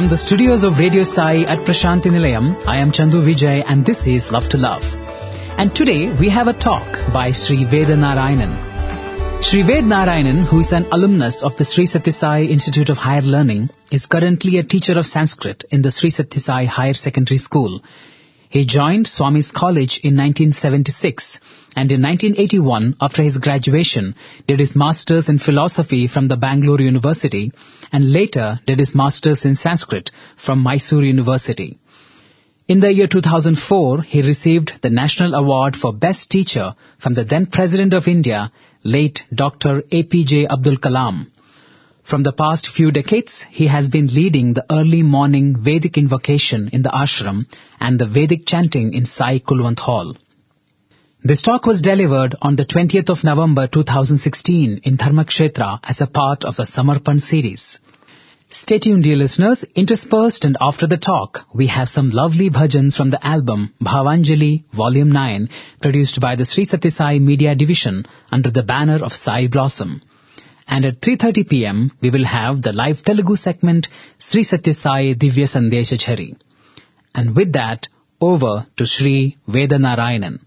From the studios of Radio Sai at Prashanthi Nilayam, I am Chandu Vijay and this is Love to Love. And today we have a talk by Sri Veda Narayanan. Sri Veda Narayanan, who is an alumnus of the Sri Sathya Sai Institute of Higher Learning, is currently a teacher of Sanskrit in the Sri Sathya Sai Higher Secondary School. He joined Swami's College in 1976 and in 1981, after his graduation, did his Masters in Philosophy from the Bangalore University and later did his Masters in Sanskrit from Mysore University. In the year 2004, he received the National Award for Best Teacher from the then President of India, late Dr. APJ Abdul Kalam. From the past few decades, he has been leading the early morning Vedic invocation in the ashram and the Vedic chanting in Sai Kulwant Hall. This talk was delivered on the 20th of November 2016 in Dharmakshetra as a part of the Samarpan series. Stay tuned, dear listeners. Interspersed and after the talk, we have some lovely bhajans from the album Bhavanjali Volume 9, produced by the Sri Sathya Sai Media Division under the banner of Sai Blossom. And at 3:30 p.m., we will have the live Telugu segment Sri Sathya Sai Divya Sandesha Chari. And with that, over to Sri Veda Narayanan.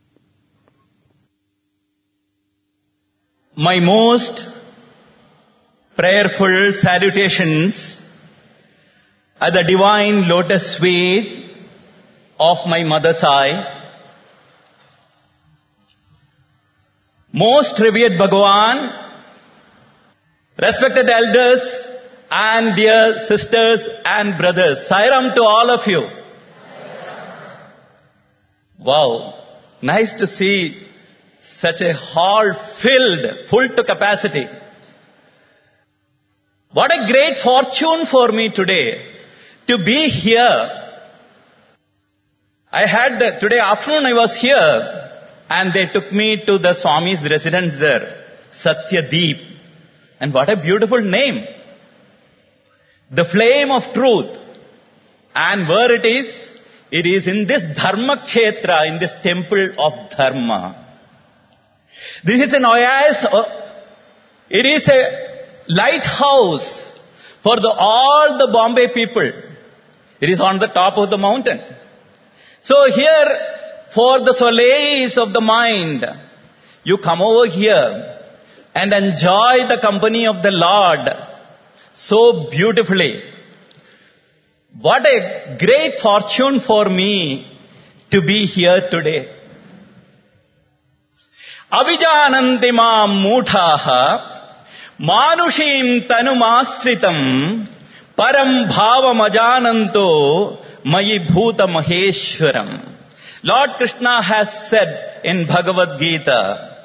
My most prayerful salutations are the divine lotus feet of my Mother Sai. Most revered Bhagavan, respected elders and dear sisters and brothers, Sairam to all of you. Wow, nice to see such a hall filled, full to capacity. What a great fortune for me today to be here. Today afternoon I was here and they took me to the Swami's residence there, Satyadeep. And what a beautiful name. The flame of truth. And where it is in this Dharmakshetra, in this temple of Dharma. This is an oasis, it is a lighthouse for all the Bombay people. It is on the top of the mountain. So here, for the solace of the mind, you come over here and enjoy the company of the Lord so beautifully. What a great fortune for me to be here today. Avijananti maam moodhaha manushim tanumasritam param bhavam ajananto mayi bhuta maheshwaram. Lord Krishna has said in Bhagavad Gita,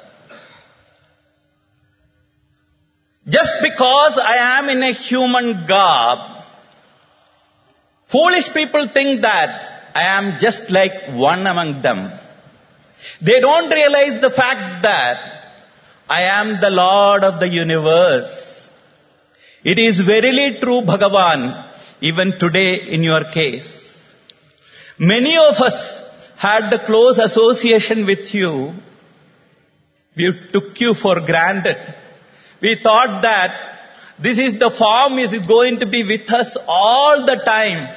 just because I am in a human garb, foolish people think that I am just like one among them. They don't realize the fact that I am the Lord of the universe. It is verily true, Bhagavan, even today in your case. Many of us had the close association with you. We took you for granted. We thought that this is the form is going to be with us all the time.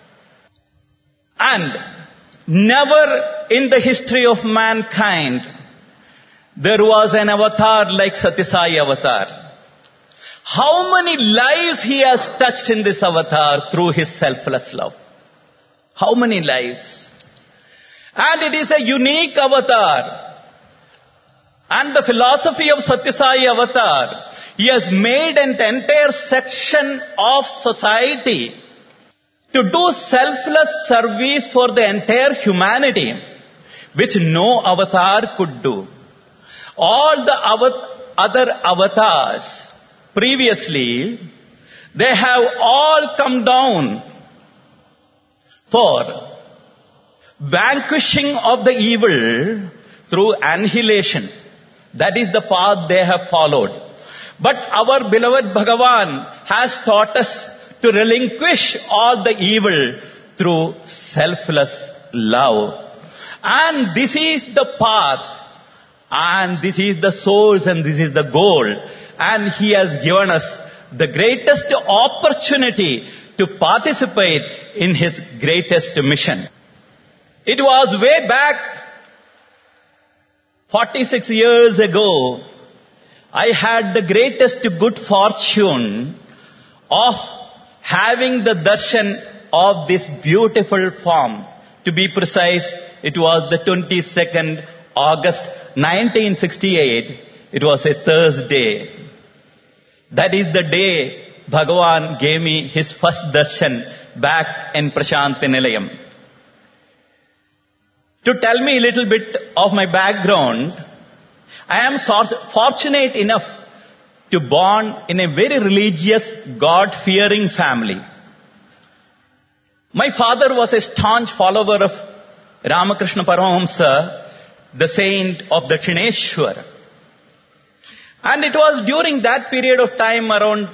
And never in the history of mankind there was an avatar like Sathya Sai avatar. How many lives he has touched in this avatar through his selfless love? How many lives? And it is a unique avatar. And the philosophy of Sathya Sai avatar, he has made an entire section of society to do selfless service for the entire humanity, which no avatar could do. All the other avatars previously, they have all come down for vanquishing of the evil through annihilation. That is the path they have followed. But our beloved Bhagavan has taught us to relinquish all the evil through selfless love. And this is the path, and this is the source, and this is the goal. And He has given us the greatest opportunity to participate in his greatest mission. It was way back 46 years ago, I had the greatest good fortune of having the darshan of this beautiful form. To be precise, it was the 22nd August 1968. It was a Thursday. That is the day Bhagavan gave me his first darshan back in Prashanti Nilayam. To tell me a little bit of my background, I am fortunate enough to born in a very religious, God-fearing family. My father was a staunch follower of Ramakrishna Paramahamsa, the saint of Dakshineshwar. And it was during that period of time, around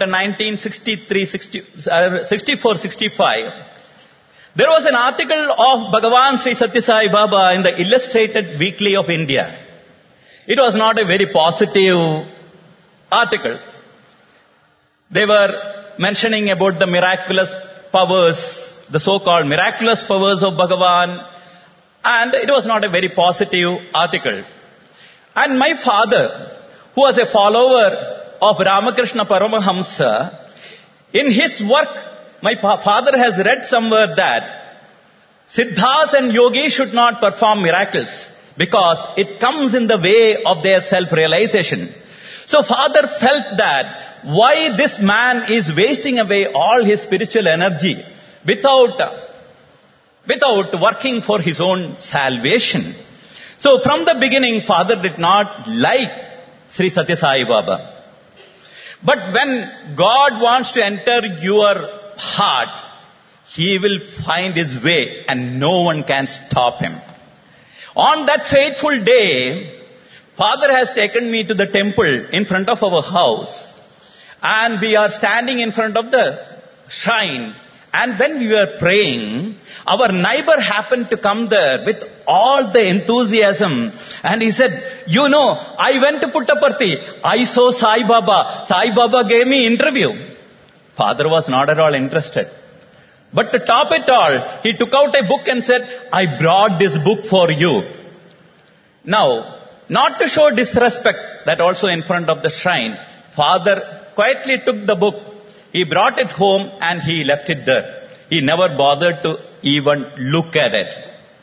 1964-65, there was an article of Bhagavan Sri Sathya Sai Baba in the Illustrated Weekly of India. It was not a very positive article. They were mentioning about the miraculous powers, the so-called miraculous powers of Bhagavan, and it was not a very positive article. And my father, who was a follower of Ramakrishna Paramahamsa, in his work, my father has read somewhere that Siddhas and yogis should not perform miracles because it comes in the way of their self-realization. So father felt that why this man is wasting away all his spiritual energy without working for his own salvation. So from the beginning, father did not like Sri Sathya Sai Baba. But when God wants to enter your heart, he will find his way and no one can stop him. On that fateful day, father has taken me to the temple in front of our house, and we are standing in front of the shrine. And when we were praying, our neighbor happened to come there with all the enthusiasm. And he said, you know, I went to Puttaparthi. I saw Sai Baba. Sai Baba gave me interview. Father was not at all interested. But to top it all, he took out a book and said, I brought this book for you. Now, not to show disrespect, that also in front of the shrine, father quietly took the book. He brought it home and he left it there. He never bothered to even look at it.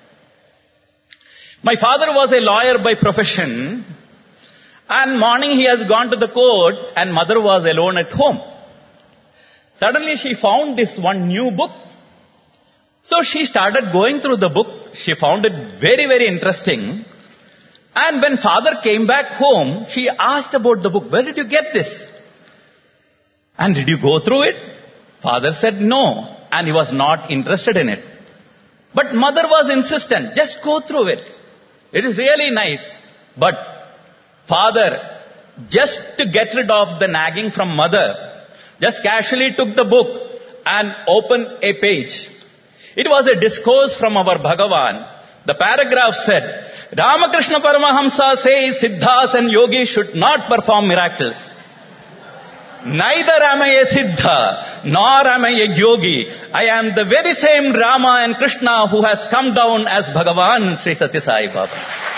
My father was a lawyer by profession, and morning he has gone to the court and mother was alone at home. Suddenly she found this one new book. So she started going through the book. She found it very, very interesting. And when father came back home, she asked about the book. Where did you get this? And did you go through it? Father said no, and he was not interested in it. But mother was insistent, just go through it. It is really nice. But father, just to get rid of the nagging from mother, just casually took the book and opened a page. It was a discourse from our Bhagavan. The paragraph said, Ramakrishna Paramahamsa says Siddhas and yogis should not perform miracles. Neither am I a Siddha, nor am I a yogi. I am the very same Rama and Krishna who has come down as Bhagavan Sri Sathya Sai Baba.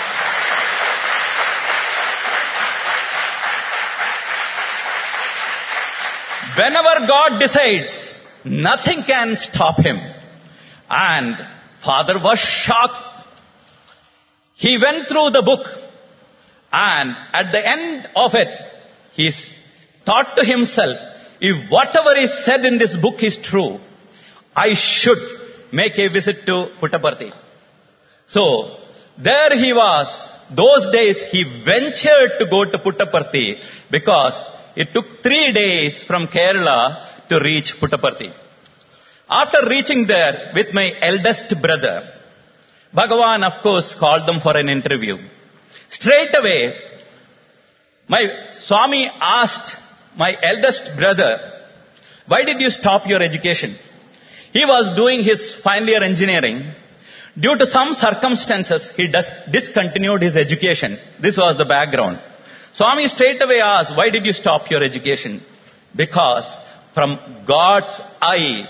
Whenever God decides, nothing can stop him. And father was shocked. He went through the book, and at the end of it, he thought to himself, if whatever is said in this book is true, I should make a visit to Puttaparthi. So, there he was. Those days he ventured to go to Puttaparthi because it took 3 days from Kerala to reach Puttaparthi. After reaching there with my eldest brother, Bhagavan of course called them for an interview. Straight away, my Swami asked my eldest brother, why did you stop your education? He was doing his final year engineering. Due to some circumstances, he discontinued his education. This was the background. Swami straight away asked, why did you stop your education? Because from God's eye,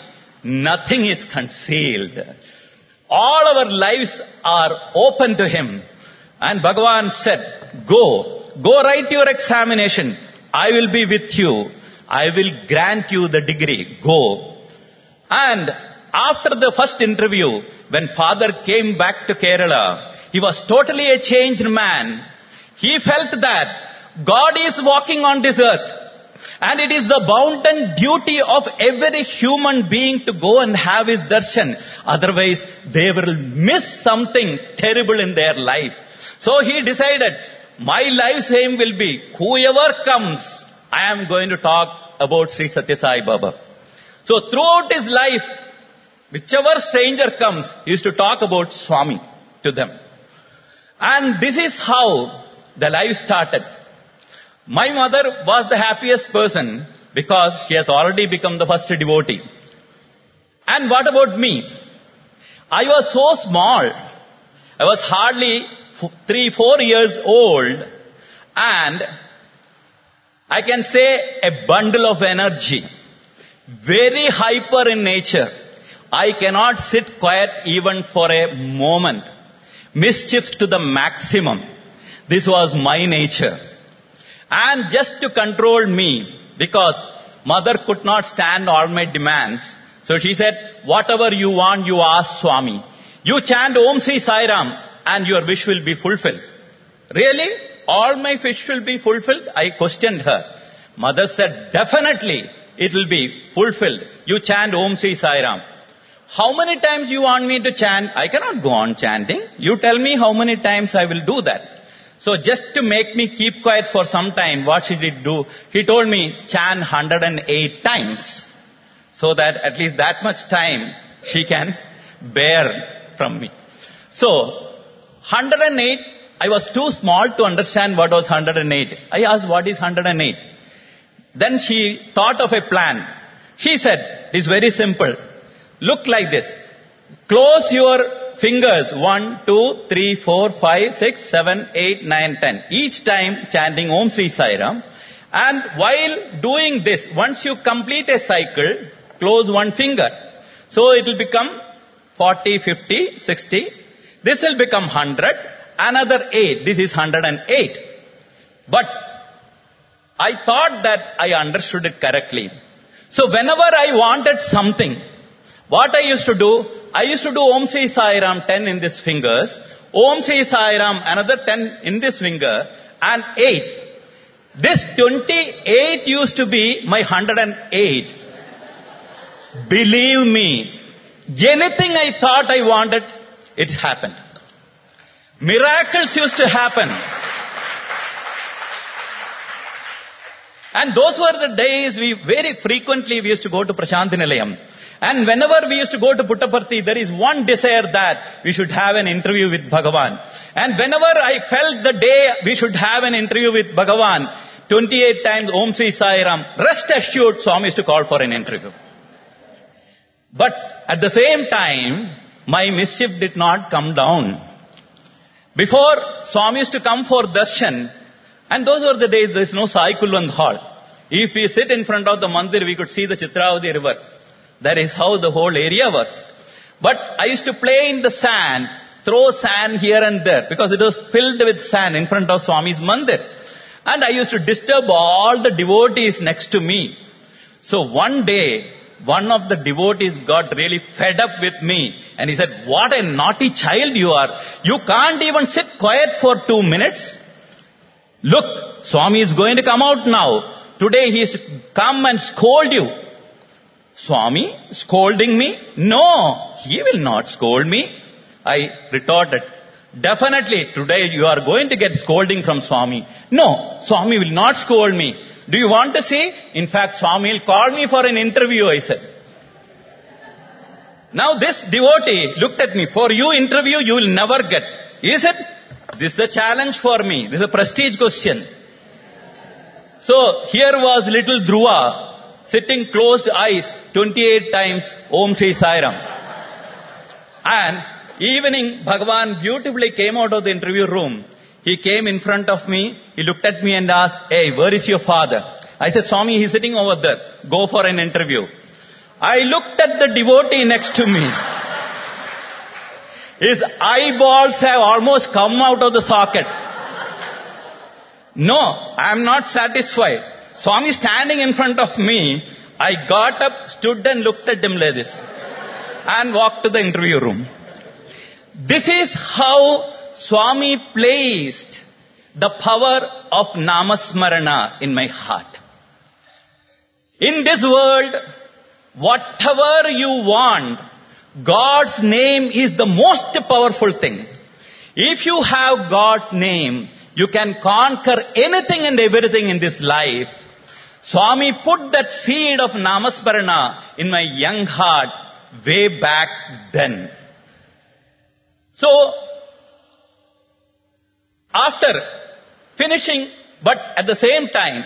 Nothing is concealed. All our lives are open to him. And Bhagavan said, go write your examination. I will be with you. I will grant you the degree. Go. And after the first interview, when father came back to Kerala, he was totally a changed man. He felt that God is walking on this earth. And it is the bounden duty of every human being to go and have his darshan. Otherwise, they will miss something terrible in their life. So he decided, my life's aim will be, whoever comes, I am going to talk about Sri Satya Sai Baba. So throughout his life, whichever stranger comes, he used to talk about Swami to them. And this is how the life started. My mother was the happiest person because she has already become the first devotee. And what about me? I was so small. I was hardly 3-4 years old, and I can say a bundle of energy. Very hyper in nature. I cannot sit quiet even for a moment. Mischiefs to the maximum. This was my nature. And just to control me, because mother could not stand all my demands, so she said, whatever you want, you ask Swami. You chant Om Sri Sai Ram and your wish will be fulfilled. Really? All my wish will be fulfilled? I questioned her. Mother said, definitely it will be fulfilled. You chant Om Sri Sai Ram. How many times you want me to chant? I cannot go on chanting. You tell me how many times I will do that. So just to make me keep quiet for some time, what she did do? She told me, chant 108 times. So that at least that much time she can bear from me. So, 108, I was too small to understand what was 108. I asked, what is 108? Then she thought of a plan. She said, it's very simple. Look like this. Close your fingers. 1, 2, 3, 4, 5, 6, 7, 8, 9, 10. Each time chanting Om Sri Sai Ram. And while doing this, once you complete a cycle, close one finger. So it will become 40, 50, 60. This will become 100. Another 8. This is 108. But I thought that I understood it correctly. So whenever I wanted something, what I used to do, I used to do Om Sri Sai Ram 10 in these fingers, Om Sri Sai Ram another 10 in this finger, and 8. This 28 used to be my 108. Believe me, anything I thought I wanted, it happened. Miracles used to happen. And those were the days very frequently we used to go to Prashanti Nilayam. And whenever we used to go to Puttaparthi, there is one desire that we should have an interview with Bhagavan. And whenever I felt the day we should have an interview with Bhagavan, 28 times Om Sri Sai Ram, rest assured Swami used to call for an interview. But at the same time, my mischief did not come down. Before, Swami used to come for darshan, and those were the days there is no Sai Kulwant hall. If we sit in front of the mandir, we could see the Chitravati river. That is how the whole area was. But I used to play in the sand, throw sand here and there, because it was filled with sand in front of Swami's mandir. And I used to disturb all the devotees next to me. So one day, one of the devotees got really fed up with me. And he said, what a naughty child you are. You can't even sit quiet for 2 minutes. Look, Swami is going to come out now. Today he is to come and scold you. Swami scolding me? No, he will not scold me. I retorted, definitely today you are going to get scolding from Swami. No, Swami will not scold me. Do you want to see? In fact, Swami will call me for an interview, I said. Now this devotee looked at me. For you interview, you will never get. Is it? This is a challenge for me. This is a prestige question. So here was little Dhruva, sitting closed eyes, 28 times Om Sri Sai Ram. And evening, Bhagavan beautifully came out of the interview room. He came in front of me. He looked at me and asked, hey, where is your father? I said, Swami, he's sitting over there. Go for an interview. I looked at the devotee next to me. His eyeballs have almost come out of the socket. No, I am not satisfied. Swami standing in front of me, I got up, stood and looked at him like this and walked to the interview room. This is how Swami placed the power of Namasmarana in my heart. In this world, whatever you want, God's name is the most powerful thing. If you have God's name, you can conquer anything and everything in this life. Swami put that seed of Namasmarana in my young heart way back then. So, after finishing, but at the same time,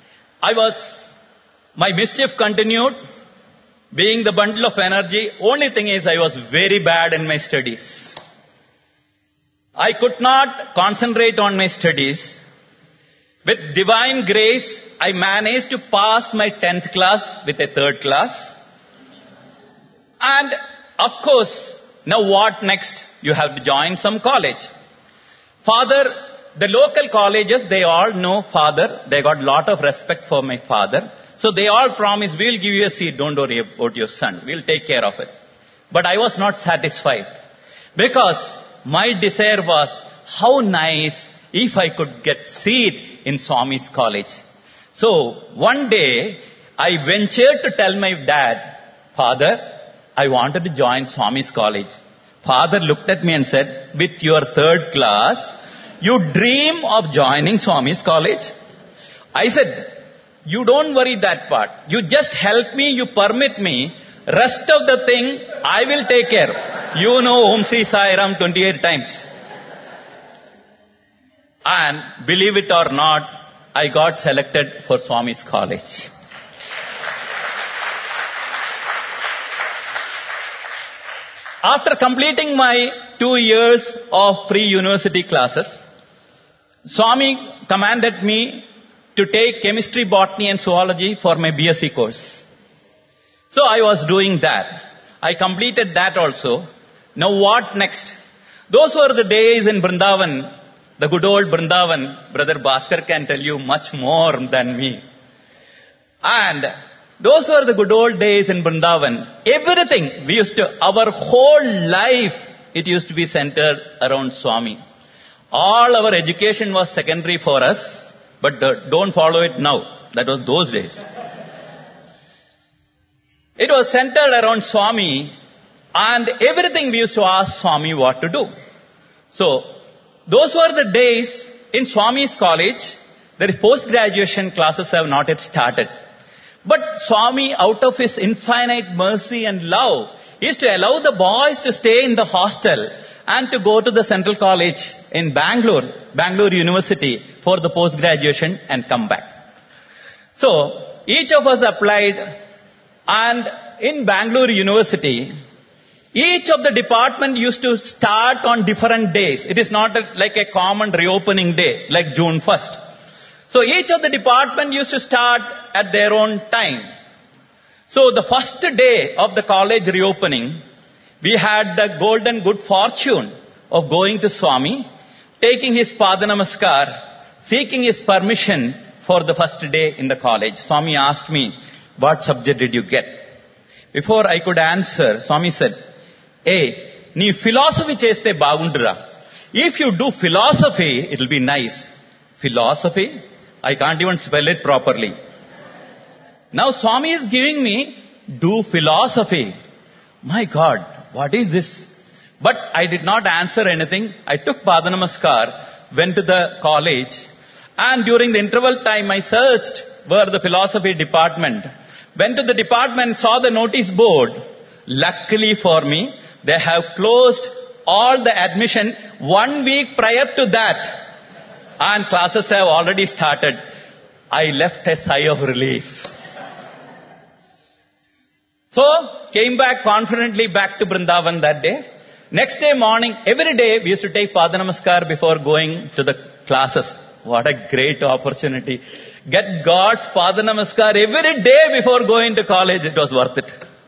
my mischief continued, being the bundle of energy. Only thing is, I was very bad in my studies. I could not concentrate on my studies. With divine grace, I managed to pass my 10th class with a 3rd class. And of course, now what next? You have to join some college. Father, the local colleges, they all know father. They got lot of respect for my father. So they all promise, we'll give you a seat. Don't worry about your son. We'll take care of it. But I was not satisfied. Because my desire was, how nice if I could get seat in Swami's college. So one day, I ventured to tell my dad, Father, I wanted to join Swami's college. Father looked at me and said, with your 3rd class, you dream of joining Swami's college? I said, you don't worry that part. You just help me, you permit me. Rest of the thing, I will take care. You know Om Sri Sai Ram 28 times. And believe it or not, I got selected for Swami's college. After completing my 2 years of pre-university classes, Swami commanded me to take chemistry, botany and zoology for my BSc course. So I was doing that. I completed that also. Now what next? Those were the days in Vrindavan, the good old Vrindavan. Brother Bhaskar can tell you much more than me. And those were the good old days in Vrindavan. Everything, our whole life, it used to be centered around Swami. All our education was secondary for us, but don't follow it now. That was those days. It was centered around Swami, and everything we used to ask Swami what to do. So, those were the days in Swami's college. The post-graduation classes have not yet started. But Swami, out of his infinite mercy and love, is to allow the boys to stay in the hostel and to go to the Central College in Bangalore University for the post-graduation and come back. So, each of us applied, and in Bangalore University, each of the department used to start on different days. It is not like a common reopening day, like June 1st. So each of the department used to start at their own time. So the first day of the college reopening, we had the golden good fortune of going to Swami, taking his Pada Namaskar, seeking his permission for the first day in the college. Swami asked me, what subject did you get? Before I could answer, Swami said, hey, nee philosophy cheste bagundra. If you do philosophy, it will be nice. Philosophy? I can't even spell it properly. Now Swami is giving me, do philosophy. My God, what is this? But I did not answer anything. I took Pada Namaskar, went to the college, and during the interval time I searched where the philosophy department. Went to the department, saw the notice board. Luckily for me, they have closed all the admission 1 week prior to that. And classes have already started. I left a sigh of relief. So, came back confidently back to Vrindavan that day. Next day morning, every day we used to take Pada Namaskar before going to the classes. What a great opportunity. Get God's Pada Namaskar every day before going to college. It was worth it.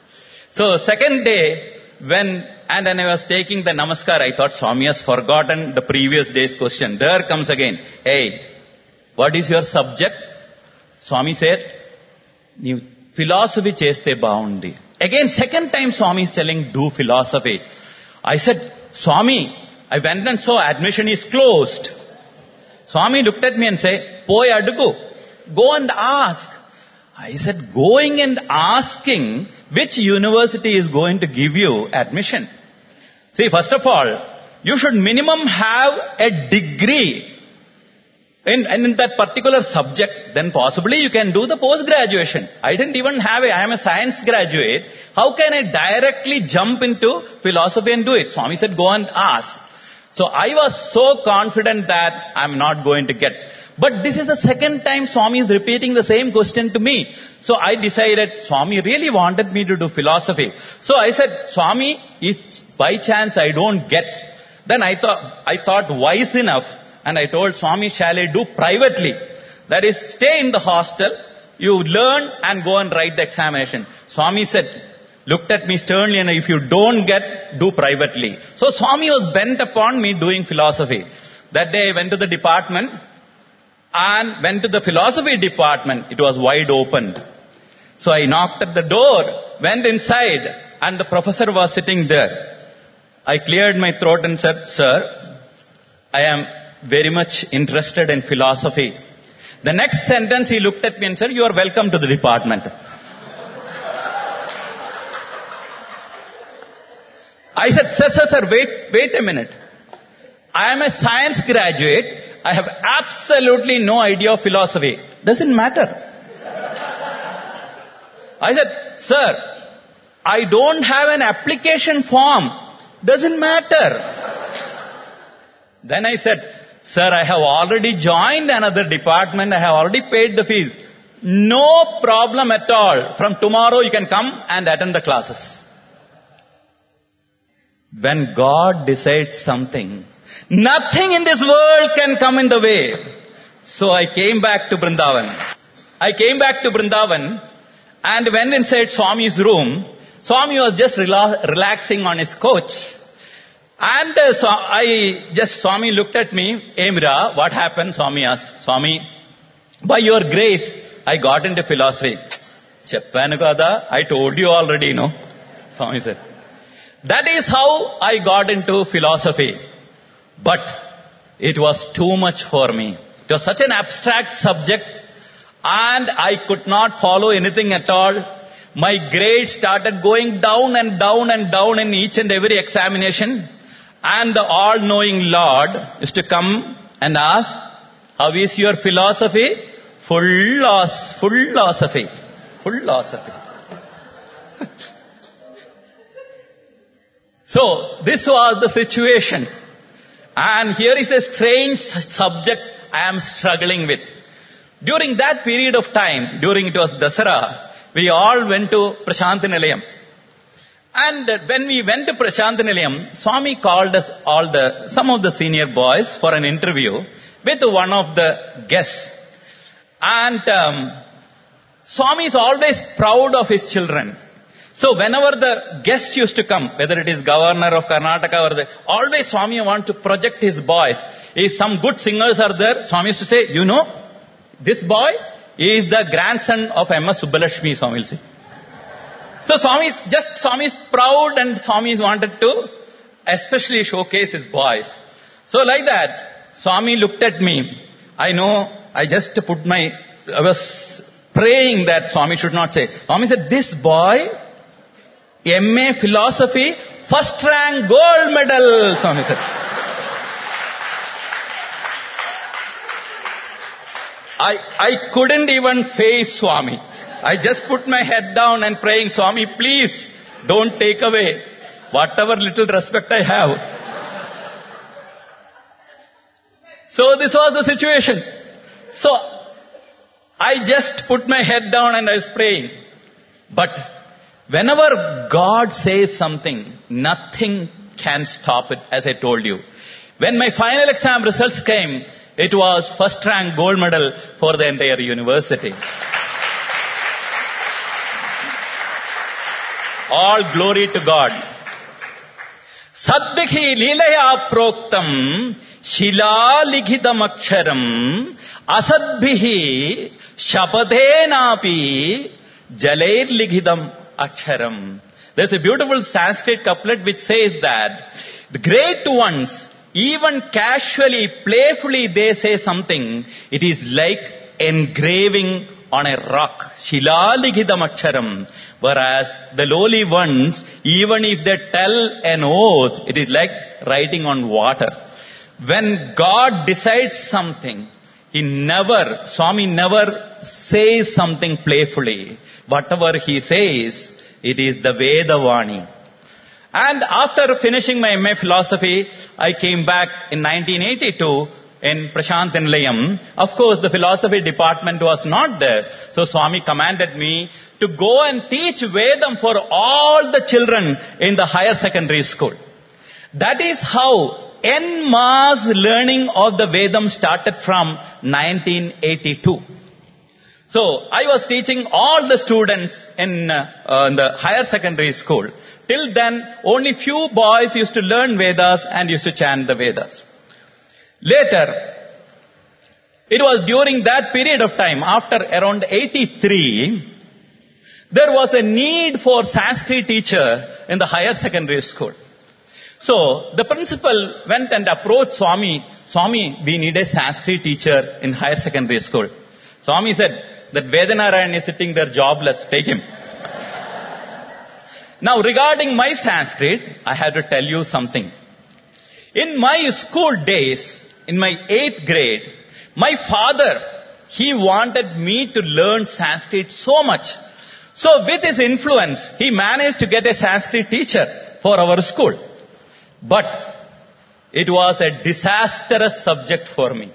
So second day, when I was taking the namaskar, I thought Swami has forgotten the previous day's question. There comes again. Hey, what is your subject? Swami said, "You philosophy cheste baundi." Again, second time Swami is telling, do philosophy. I said, Swami, I went and saw admission is closed. Swami looked at me and said, Poi adugu, go and ask. I said, going and asking which university is going to give you admission. See, first of all, you should minimum have a degree in that particular subject. Then possibly you can do the post-graduation. I didn't even have I am a science graduate. How can I directly jump into philosophy and do it? Swami said, go and ask. So I was so confident that I'm not going to get. But this is the second time Swami is repeating the same question to me. So I decided Swami really wanted me to do philosophy. So I said, Swami, if by chance I don't get, then I thought wise enough, and I told Swami, shall I do privately? That is, stay in the hostel, you learn and go and write the examination. Swami said, looked at me sternly, and if you don't get, do privately. So Swami was bent upon me doing philosophy. That day I went to the department, and went to the philosophy department. It was wide open. So I knocked at the door, went inside, and the professor was sitting there. I cleared my throat and said, Sir, I am very much interested in philosophy. The next sentence he looked at me and said, you are welcome to the department. I said, Sir, wait a minute. I am a science graduate. I have absolutely no idea of philosophy. Doesn't matter. I said, Sir, I don't have an application form. Doesn't matter. Then I said, Sir, I have already joined another department. I have already paid the fees. No problem at all. From tomorrow you can come and attend the classes. When God decides something, nothing in this world can come in the way. So I came back to Vrindavan. And went inside Swami's room. Swami was just relaxing on his couch. And Swami looked at me. Emira, what happened? Swami asked. Swami, by your grace, I got into philosophy. Cheppanu kada, I told you already, no? Swami said. That is how I got into philosophy. But it was too much for me. It was such an abstract subject, and I could not follow anything at all. My grades started going down and down and down in each and every examination. And the all-knowing Lord used to come and ask, how is your philosophy? Philosophy. So, this was the situation. And here is a strange subject I am struggling with. During that period of time, it was Dasara, we all went to Prashanti Nilayam. And when we went to Prashanti Nilayam, Swami called us some of the senior boys for an interview with one of the guests. And Swami is always proud of his children. So whenever the guest used to come, whether it is governor of Karnataka always Swami wants to project his boys. If some good singers are there, Swami used to say, this boy is the grandson of M.S. Subbalakshmi, Swami will say. So Swami is proud, and Swami wanted to especially showcase his boys. So like that, Swami looked at me. I was praying that Swami should not say. Swami said, this boy, MA Philosophy, first rank gold medal, Swami said. I couldn't even face Swami. I just put my head down and praying, Swami, please don't take away whatever little respect I have. So this was the situation. So I just put my head down and I was praying. But whenever God says something, nothing can stop it, as I told you. When my final exam results came, it was first rank gold medal for the entire university. All glory to God. Sadbhihi leelaya proktam shila likhidam aksharam asadbhihi shapadenapi jalair likhidam aksharam. There's a beautiful Sanskrit couplet which says that the great ones, even casually, playfully they say something, it is like engraving on a rock. Shila likhidam aksharam. Whereas the lowly ones, even if they tell an oath, it is like writing on water. When God decides something, Swami never says something playfully. Whatever he says, it is the Vedavani. And after finishing my MA philosophy, I came back in 1982 in Prashant Nilayam. Of course, the philosophy department was not there. So Swami commanded me to go and teach Vedam for all the children in the higher secondary school. That is how en masse learning of the Vedam started from 1982. So I was teaching all the students in the higher secondary school. Till then, only few boys used to learn Vedas and used to chant the Vedas. Later, it was during that period of time, after around 83, there was a need for Sanskrit teacher in the higher secondary school. So the principal went and approached Swami. Swami, we need a Sanskrit teacher in higher secondary school. Swami said that Vedanarayan is sitting there jobless. Take him. Now regarding my Sanskrit, I have to tell you something. In my school days, in my 8th grade, my father, he wanted me to learn Sanskrit so much. So with his influence, he managed to get a Sanskrit teacher for our school. But it was a disastrous subject for me.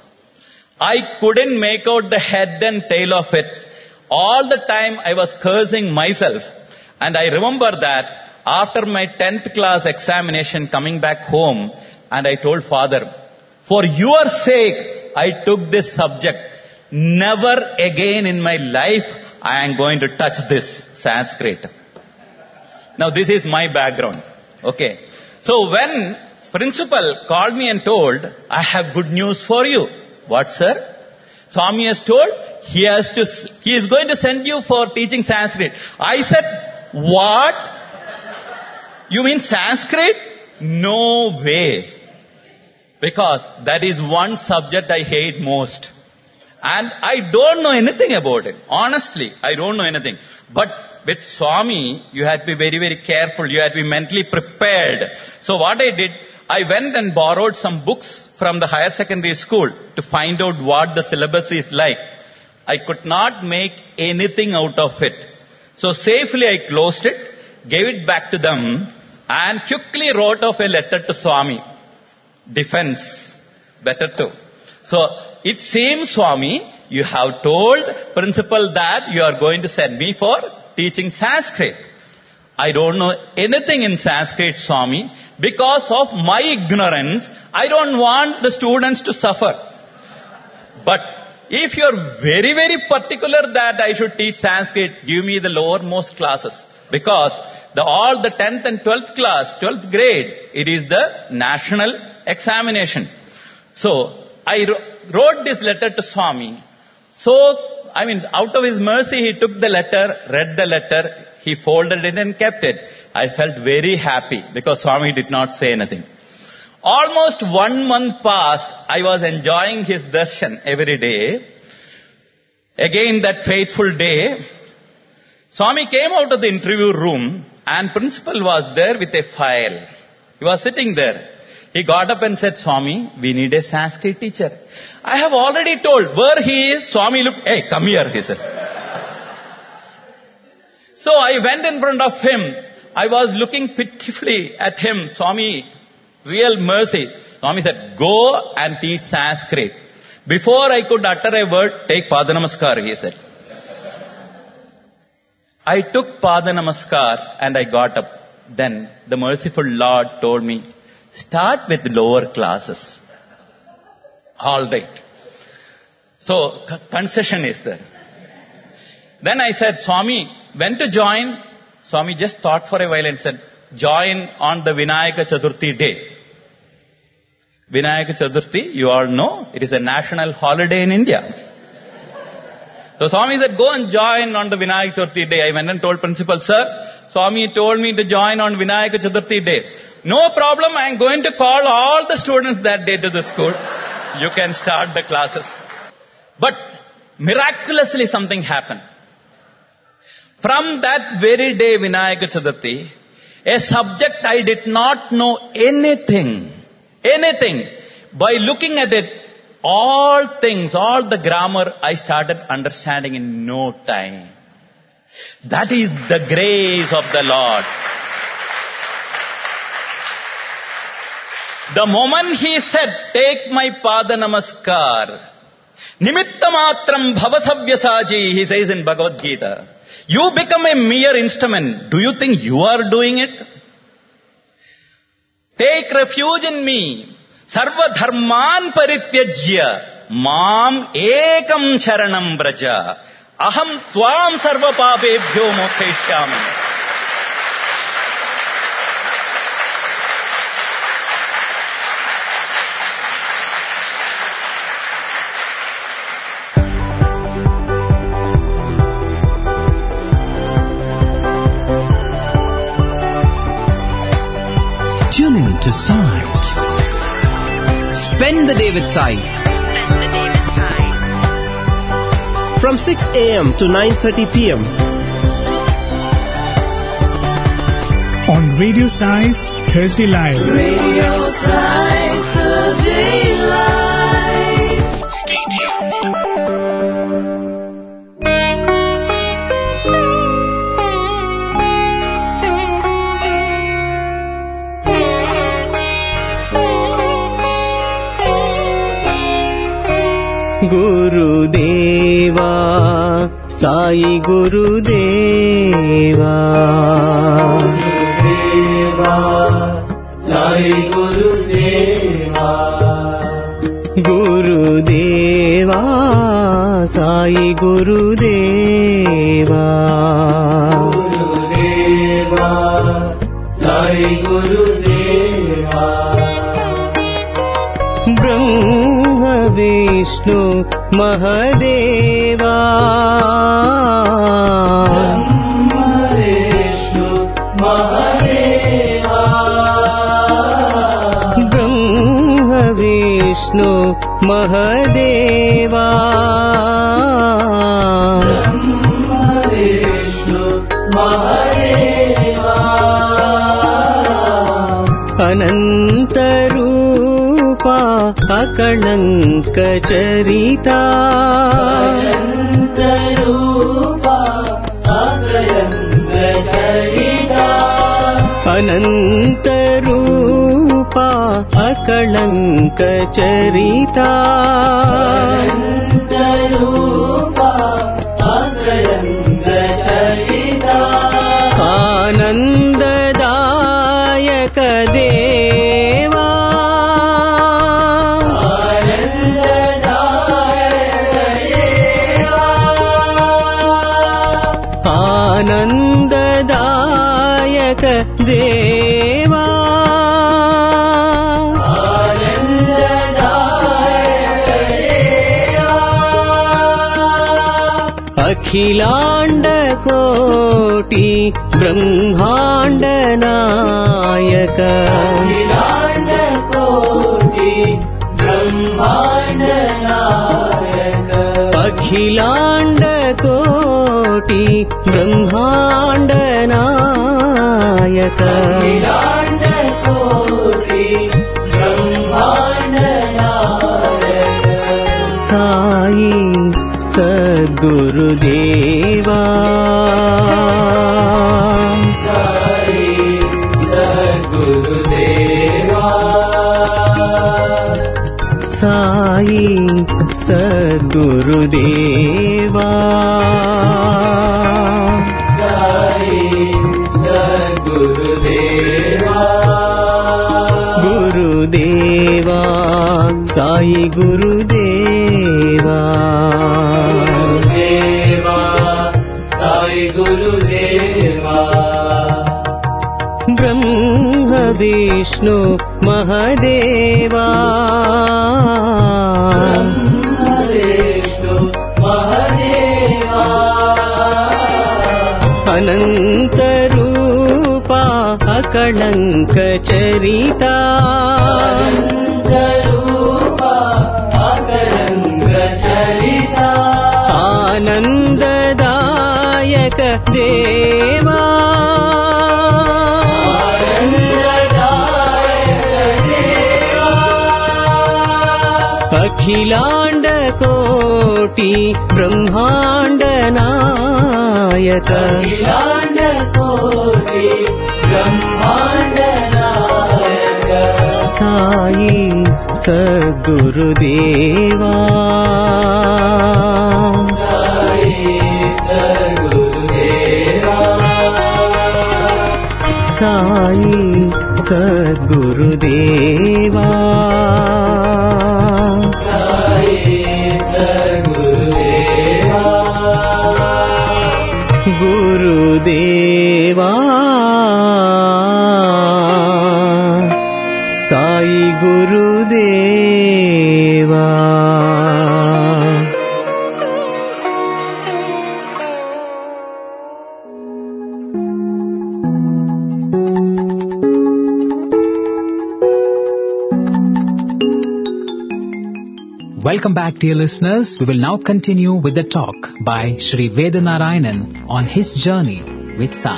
I couldn't make out the head and tail of it. All the time I was cursing myself. And I remember that after my 10th class examination coming back home, and I told father, for your sake, I took this subject. Never again in my life I am going to touch this Sanskrit. Now this is my background. Okay. So when principal called me and told, I have good news for you. What, sir? Swami has told he is going to send you for teaching Sanskrit. I said, what? You mean Sanskrit? No way. Because that is one subject I hate most. And I don't know anything about it. Honestly, I don't know anything. But with Swami, you had to be very, very careful. You had to be mentally prepared. So what I did, I went and borrowed some books from the higher secondary school to find out what the syllabus is like. I could not make anything out of it. So safely I closed it, gave it back to them, and quickly wrote off a letter to Swami. Defense. Better too. So it seems, Swami, you have told principal that you are going to send me for teaching Sanskrit. I don't know anything in Sanskrit, Swami. Because of my ignorance, I don't want the students to suffer. But if you're very, very particular that I should teach Sanskrit, give me the lowermost classes. Because all the 10th and 12th class, 12th grade, it is the national examination. So I wrote this letter to Swami. So, out of his mercy, he took the letter, read the letter, he folded it and kept it. I felt very happy because Swami did not say anything. Almost 1 month passed, I was enjoying his darshan every day. Again that fateful day, Swami came out of the interview room and principal was there with a file. He was sitting there. He got up and said, Swami, we need a Sanskrit teacher. I have already told where he is. Swami looked, hey, come here, he said. So I went in front of him. I was looking pitifully at him. Swami, real mercy. Swami said, go and teach Sanskrit. Before I could utter a word, take Pada Namaskar, he said. I took Pada Namaskar and I got up. Then the merciful Lord told me, start with lower classes. All right. So concession is there. Then I said, Swami, when to join? Swami just thought for a while and said, join on the Vinayaka Chaturthi day. Vinayaka Chaturthi, you all know, it is a national holiday in India. So Swami said, go and join on the Vinayaka Chaturthi day. I went and told principal, sir, Swami told me to join on Vinayaka Chaturthi day. No problem, I am going to call all the students that day to the school. You can start the classes. But miraculously something happened. From that very day, Vinayaka Chaturthi, a subject I did not know anything. By looking at it, all things, all the grammar, I started understanding in no time. That is the grace of the Lord. The moment he said, take my pada namaskar, nimitta matram bhavasavyasaji, he says in Bhagavad Gita, you become a mere instrument. Do you think you are doing it? Take refuge in me. Sarva dharman parityajya. Mam ekam sharanam braja. Aham tvam sarva papebhyo mokshayishyami. Tune in to Sai. Spend the day with Sai. From 6 a.m. to 9:30 p.m. on Radio Sai's Thursday Live. Radio Sai Thursday Live. Stay tuned. Gurudeva, Sai Gurudeva, Sai Gurudeva, Gurudeva, Sai Gurudeva, Gurudeva, Sai Gurudeva. Vishnu Mahadeva, Vishnu Mahadeva, Brahma Vishnu Mahadeva, Brahma Vishnu Mahadeva, Anantaru Akalanka Charita, Anantarupa Akalanka Charita, Anantarupa Akalanka Charita, Anantarupa Akalanka Charita, Anandadayaka Deva, Anandadayaka Deva, Anandadayaka Deva, Akhilanda Koti Brahmanda Nayaka, Akhilanda Koti Brahmanda Nayaka, Akhilanda Koti Brahmanda Nayaka, Akhilanda Koti Brahmanda Nayaka, Sai Sadgurudeva, Sai Sadgurudeva, Sai Sadgurudeva, Sai Sadgurudeva, Gurudeva, Sai Gurudeva, Gurudeva, Sai Gurudeva. Vishnu Mahdeva अनंत रूपा अकलंक चरिता आनंददायक देवा अखिलांड कोटि ब्रह्मांड नायक अखिलांड कोटि ब्रह्मांड नायक साई सद्गुरुदेवा साई सद्गुरुदेवा साई सद्गुरुदेवा गुरुदेवा साई गुरुदेवा Welcome back, dear listeners. We will now continue with the talk by Sri Vedanarayanan on his journey with Sai.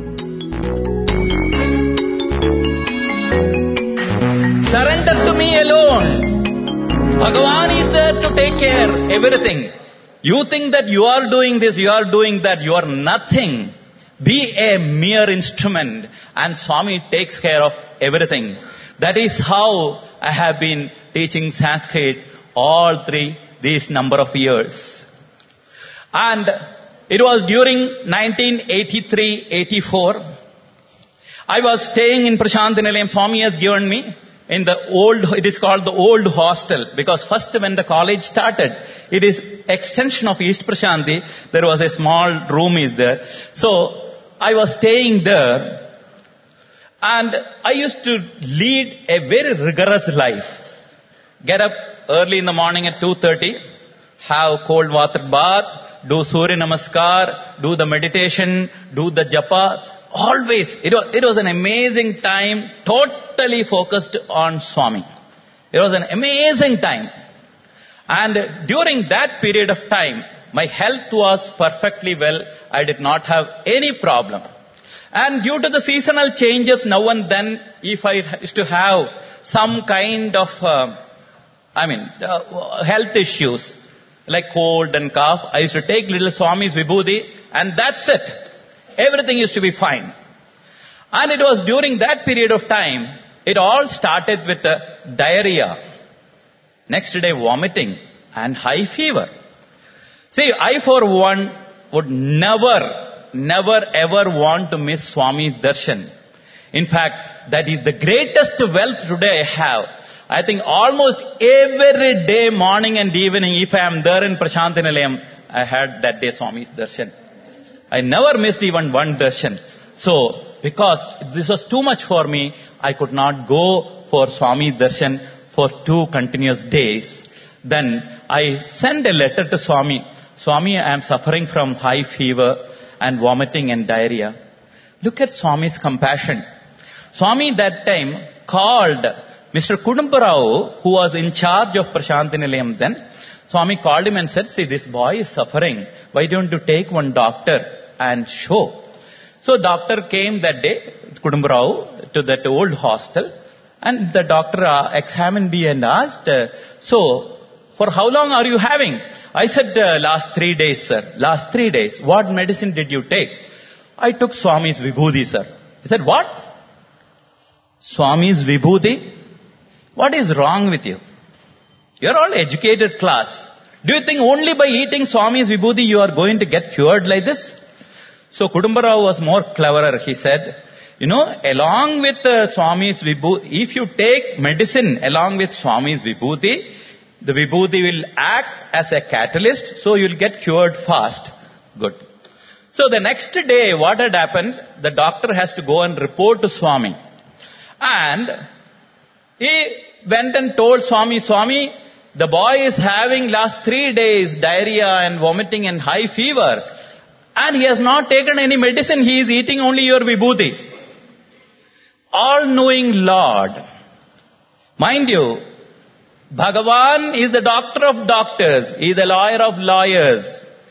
Surrender to me alone. Bhagavan is there to take care everything. You think that you are doing this, you are doing that, you are nothing. Be a mere instrument and Swami takes care of everything. That is how I have been teaching Sanskrit all these number of years. And it was during 1983-84. I was staying in Prashanti Nilayam. Swami has given me in the it is called the old hostel, because first when the college started, it is extension of East Prashanti. There was a small room is there. So I was staying there and I used to lead a very rigorous life. Get up early in the morning at 2:30, have cold water bath, do Surya Namaskar, do the meditation, do the japa. Always, it was an amazing time, totally focused on Swami. It was an amazing time. And during that period of time, my health was perfectly well. I did not have any problem. And due to the seasonal changes now and then, if I used to have some kind of health issues, like cold and cough, I used to take little Swami's Vibhuti, and that's it. Everything used to be fine. And it was during that period of time, it all started with diarrhea. Next day, vomiting and high fever. See, I for one would never ever want to miss Swami's darshan. In fact, that is the greatest wealth today I have. I think almost every day, morning and evening, if I am there in Prashanti Nilayam, I had that day Swami's darshan. I never missed even one darshan. So, because this was too much for me, I could not go for Swami's darshan for 2 continuous days. Then I sent a letter to Swami. Swami, I am suffering from high fever and vomiting and diarrhea. Look at Swami's compassion. Swami that time called Mr. Kudumbarao, who was in charge of Prashanti Nilayam then. Swami called him and said, see, this boy is suffering. Why don't you take one doctor and show? So doctor came that day, Kudumbarao, to that old hostel. And the doctor examined me and asked, so, for how long are you having? I said, last 3 days, sir. Last 3 days. What medicine did you take? I took Swami's Vibhuti, sir. He said, what? Swami's Vibhuti? What is wrong with you? You are all educated class. Do you think only by eating Swami's Vibhuti you are going to get cured like this? So Kudumbarao was more cleverer. He said, along with Swami's Vibhuti, if you take medicine along with Swami's Vibhuti, the Vibhuti will act as a catalyst, so you will get cured fast. Good. So the next day, what had happened? The doctor has to go and report to Swami. And he went and told Swami, Swami, the boy is having last 3 days diarrhea and vomiting and high fever. And he has not taken any medicine. He is eating only your vibhuti. All-knowing Lord. Mind you, Bhagavan is the doctor of doctors. He is the lawyer of lawyers.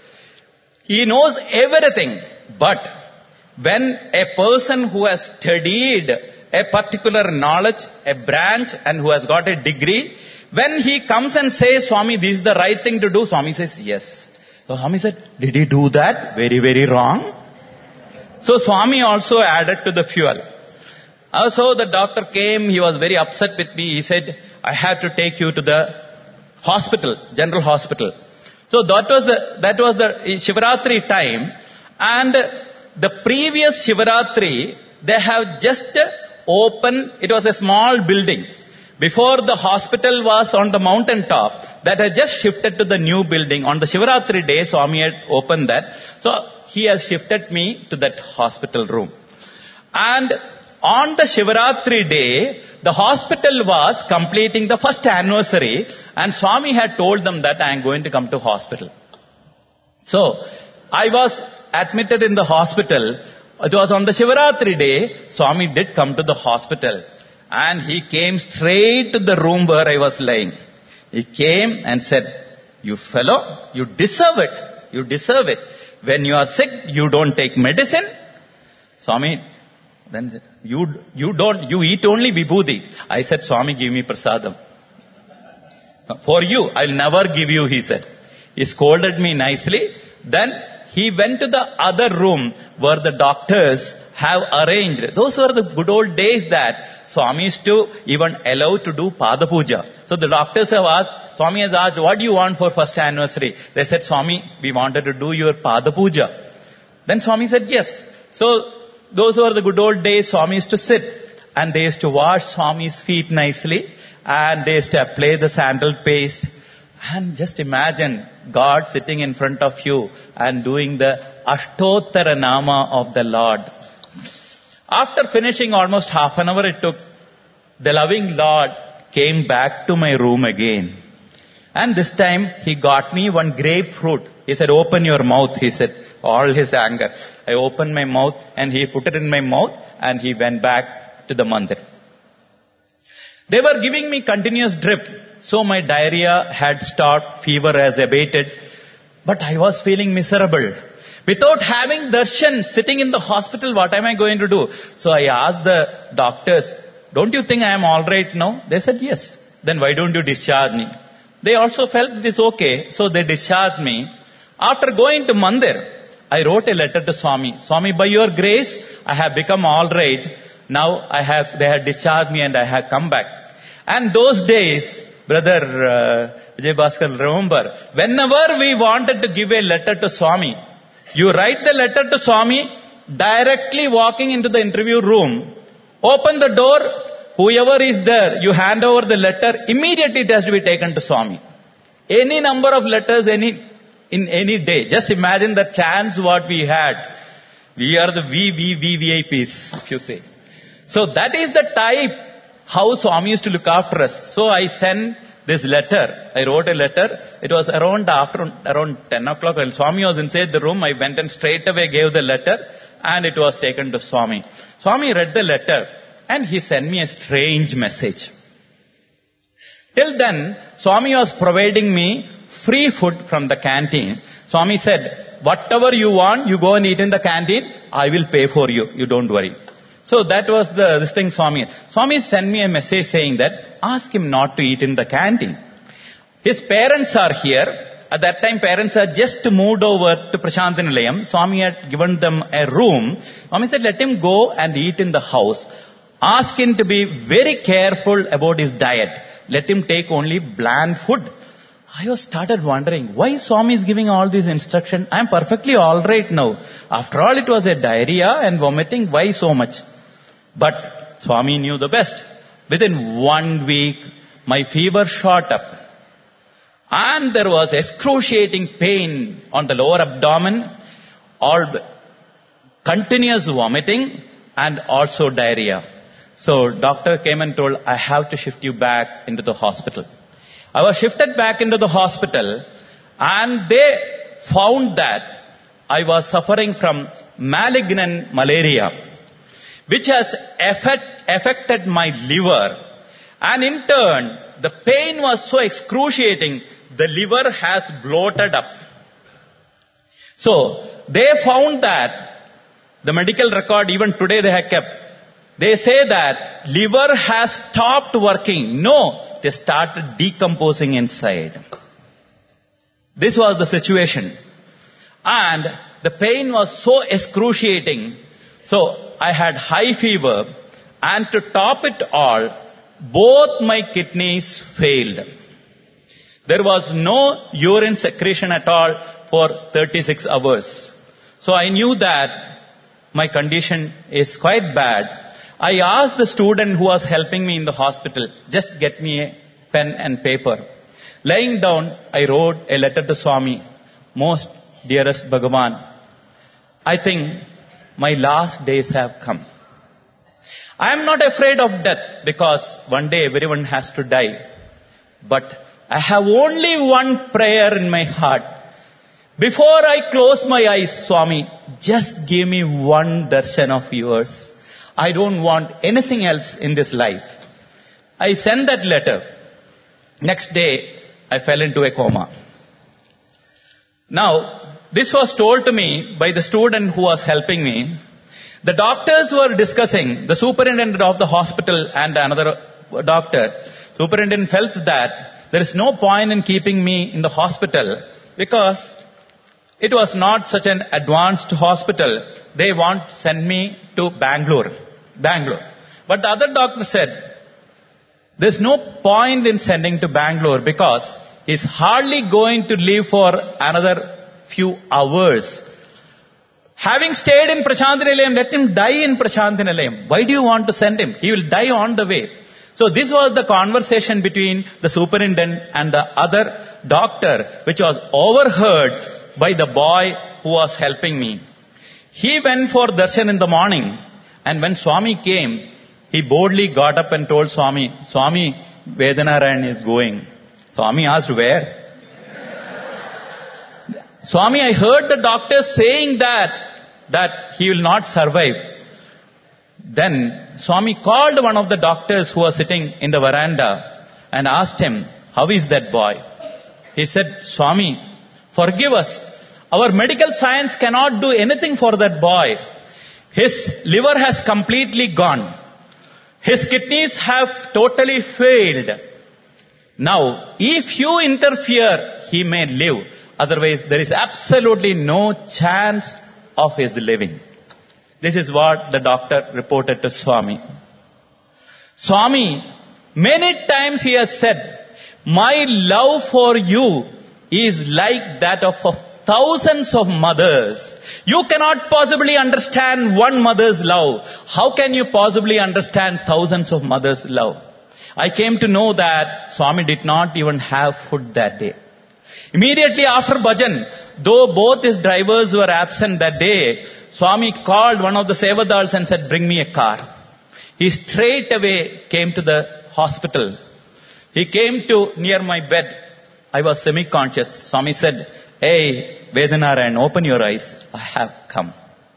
He knows everything. But when a person who has studied a particular knowledge, a branch, and who has got a degree, when he comes and says, Swami, this is the right thing to do, Swami says, yes. So Swami said, did he do that? Very, very wrong. So Swami also added to the fuel. So the doctor came, he was very upset with me. He said, I have to take you to the hospital, general hospital. So that was the Shivaratri time. And the previous Shivaratri, they have just opened, it was a small building. Before the hospital was on the mountain top, that had just shifted to the new building. On the Shivaratri day, Swami had opened that. So he has shifted me to that hospital room. And on the Shivaratri day, the hospital was completing the first anniversary, and Swami had told them that I am going to come to hospital. So I was admitted in the hospital. It was on the Shivaratri day, Swami did come to the hospital. And he came straight to the room where I was lying. He came and said, you fellow, you deserve it. You deserve it. When you are sick, you don't take medicine. Swami, then you eat only vibhuti. I said, Swami, give me prasadam. For you, I'll never give you, he said. He scolded me nicely. Then he went to the other room where the doctors have arranged. Those were the good old days that Swami used to even allow to do Pada Puja. So the doctors have asked, Swami has asked, what do you want for first anniversary? They said, Swami, we wanted to do your Pada Puja. Then Swami said, yes. So those were the good old days. Swami used to sit and they used to wash Swami's feet nicely and they used to apply the sandal paste. And just imagine God sitting in front of you and doing the Ashtottara Nama of the Lord. After finishing almost half an hour it took, the loving Lord came back to my room again. And this time he got me one grapefruit. He said, open your mouth, he said, all his anger. I opened my mouth and he put it in my mouth and he went back to the mandir. They were giving me continuous drip. So my diarrhea had stopped, fever has abated. But I was feeling miserable. Without having darshan, sitting in the hospital, what am I going to do? So I asked the doctors, don't you think I am alright now? They said, yes. Then why don't you discharge me? They also felt it is okay, so they discharged me. After going to mandir, I wrote a letter to Swami. Swami, by your grace, I have become alright. Now they have discharged me and I have come back. And those days, Brother Vijay Bhaskar, remember, whenever we wanted to give a letter to Swami, you write the letter to Swami, directly walking into the interview room, open the door, whoever is there, you hand over the letter, immediately it has to be taken to Swami. Any number of letters, in any day. Just imagine the chance what we had. We are the VVIPs, if you say. So that is the type how Swami used to look after us. So I sent this letter. I wrote a letter. It was around 10 o'clock. When Swami was inside the room, I went and straight away gave the letter and it was taken to Swami. Swami read the letter and he sent me a strange message. Till then, Swami was providing me free food from the canteen. Swami said, whatever you want, you go and eat in the canteen. I will pay for you. You don't worry. So that was this thing Swami. Swami sent me a message saying that, ask him not to eat in the canteen. His parents are here. At that time, parents had just moved over to Prashanti Nilayam. Swami had given them a room. Swami said, let him go and eat in the house. Ask him to be very careful about his diet. Let him take only bland food. I started wondering, why Swami is giving all these instructions? I am perfectly alright now. After all, it was a diarrhea and vomiting. Why so much? But Swami knew the best. Within 1 week, my fever shot up. And there was excruciating pain on the lower abdomen, all continuous vomiting and also diarrhea. So doctor came and told, I have to shift you back into the hospital. I was shifted back into the hospital and they found that I was suffering from malignant malaria, which has affected my liver. And in turn, the pain was so excruciating, the liver has bloated up. So they found that the medical record, even today they have kept. They say that liver has stopped working. No, they started decomposing inside. This was the situation. And the pain was so excruciating. So I had high fever. And to top it all, both my kidneys failed. There was no urine secretion at all for 36 hours. So I knew that my condition is quite bad. I asked the student who was helping me in the hospital, just get me a pen and paper. Lying down, I wrote a letter to Swami, most dearest Bhagavan, I think my last days have come. I am not afraid of death because one day everyone has to die. But I have only one prayer in my heart. Before I close my eyes, Swami, just give me one darshan of yours. I don't want anything else in this life. I sent that letter. Next day, I fell into a coma. Now, this was told to me by the student who was helping me. The doctors were discussing, the superintendent of the hospital and another doctor. Superintendent felt that there is no point in keeping me in the hospital because it was not such an advanced hospital. They want to send me to Bangalore. But the other doctor said, there's no point in sending to Bangalore because he's hardly going to live for another few hours. Having stayed in Prashanti Nilayam, let him die in Prashanti Nilayam. Why do you want to send him? He will die on the way. So this was the conversation between the superintendent and the other doctor, which was overheard by the boy who was helping me. He went for darshan in the morning, and when Swami came, he boldly got up and told Swami, Swami, Vedanarayan is going. Swami asked, where? Swami, I heard the doctor saying that he will not survive. Then Swami called one of the doctors who was sitting in the veranda and asked him, how is that boy? He said, Swami, forgive us. Our medical science cannot do anything for that boy. His liver has completely gone. His kidneys have totally failed. Now, if you interfere, he may live. Otherwise, there is absolutely no chance of his living. This is what the doctor reported to Swami. Swami, many times he has said, my love for you is like that of thousands of mothers. You cannot possibly understand one mother's love. How can you possibly understand thousands of mothers' love? I came to know that Swami did not even have food that day. Immediately after bhajan, though both his drivers were absent that day, Swami called one of the sevadals and said, bring me a car. He straight away came to the hospital. He came to near my bed. I was semi-conscious. Swami said, hey, Vedanarayan, open your eyes. I have come.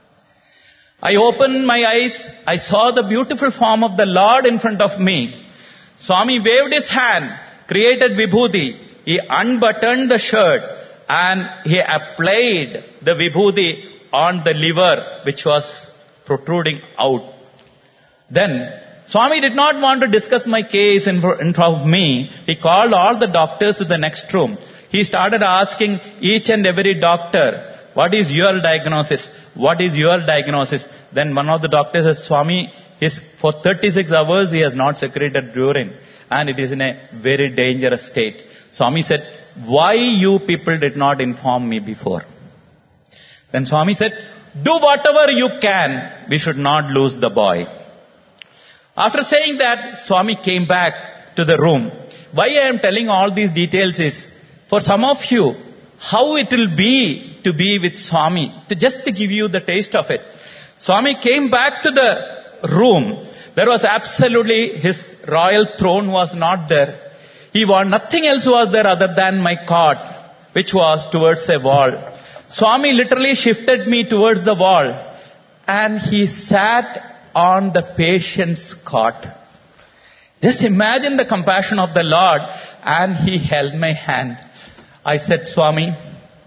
I opened my eyes. I saw the beautiful form of the Lord in front of me. Swami waved his hand, created vibhuti. He unbuttoned the shirt and he applied the vibhuti on the liver which was protruding out. Then Swami did not want to discuss my case in front of me. He called all the doctors to the next room. He started asking each and every doctor, what is your diagnosis? What is your diagnosis? Then one of the doctors says, Swami, for 36 hours he has not secreted urine and it is in a very dangerous state. Swami said, why you people did not inform me before? Then Swami said, do whatever you can. We should not lose the boy. After saying that, Swami came back to the room. Why I am telling all these details is, for some of you, how it will be to be with Swami, just to give you the taste of it. Swami came back to the room. There was absolutely, his royal throne was not there. He want, nothing else was there other than my cot, which was towards a wall. Swami literally shifted me towards the wall, and he sat on the patient's cot. Just imagine the compassion of the Lord, and he held my hand. I said, Swami,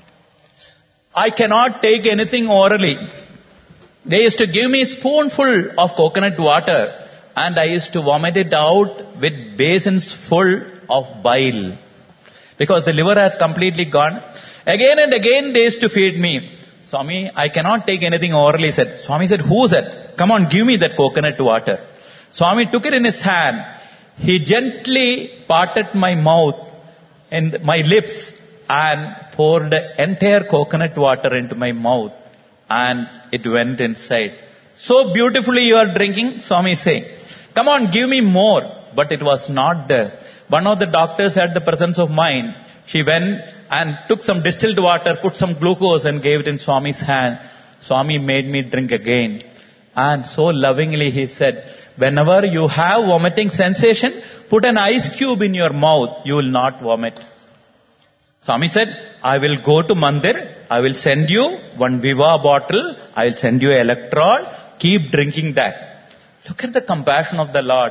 I cannot take anything orally. They used to give me a spoonful of coconut water, and I used to vomit it out with basins full of bile, because the liver had completely gone. Again and again they used to feed me. Swami, I cannot take anything orally, said. Swami said, who said? Come on, give me that coconut water. Swami took it in his hand. He gently parted my mouth and my lips and poured the entire coconut water into my mouth, and it went inside. So beautifully you are drinking, Swami is saying. Come on, give me more. But it was not there. One of the doctors had the presence of mind. She went and took some distilled water, put some glucose and gave it in Swami's hand. Swami made me drink again. And so lovingly he said, whenever you have vomiting sensation, put an ice cube in your mouth, you will not vomit. Swami said, I will go to Mandir, I will send you one Viva bottle, I will send you electrol, keep drinking that. Look at the compassion of the Lord.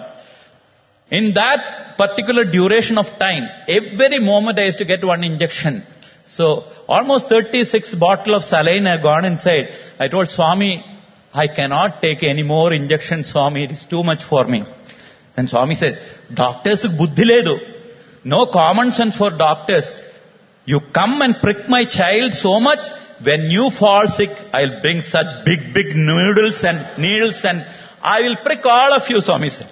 In that particular duration of time, every moment I used to get one injection. So almost 36 bottles of saline had gone inside. I told Swami, I cannot take any more injections, Swami, it is too much for me. Then Swami said, doctors buddhi ledu. No common sense for doctors. You come and prick my child so much, when you fall sick, I'll bring such big needles and I will prick all of you, Swami said.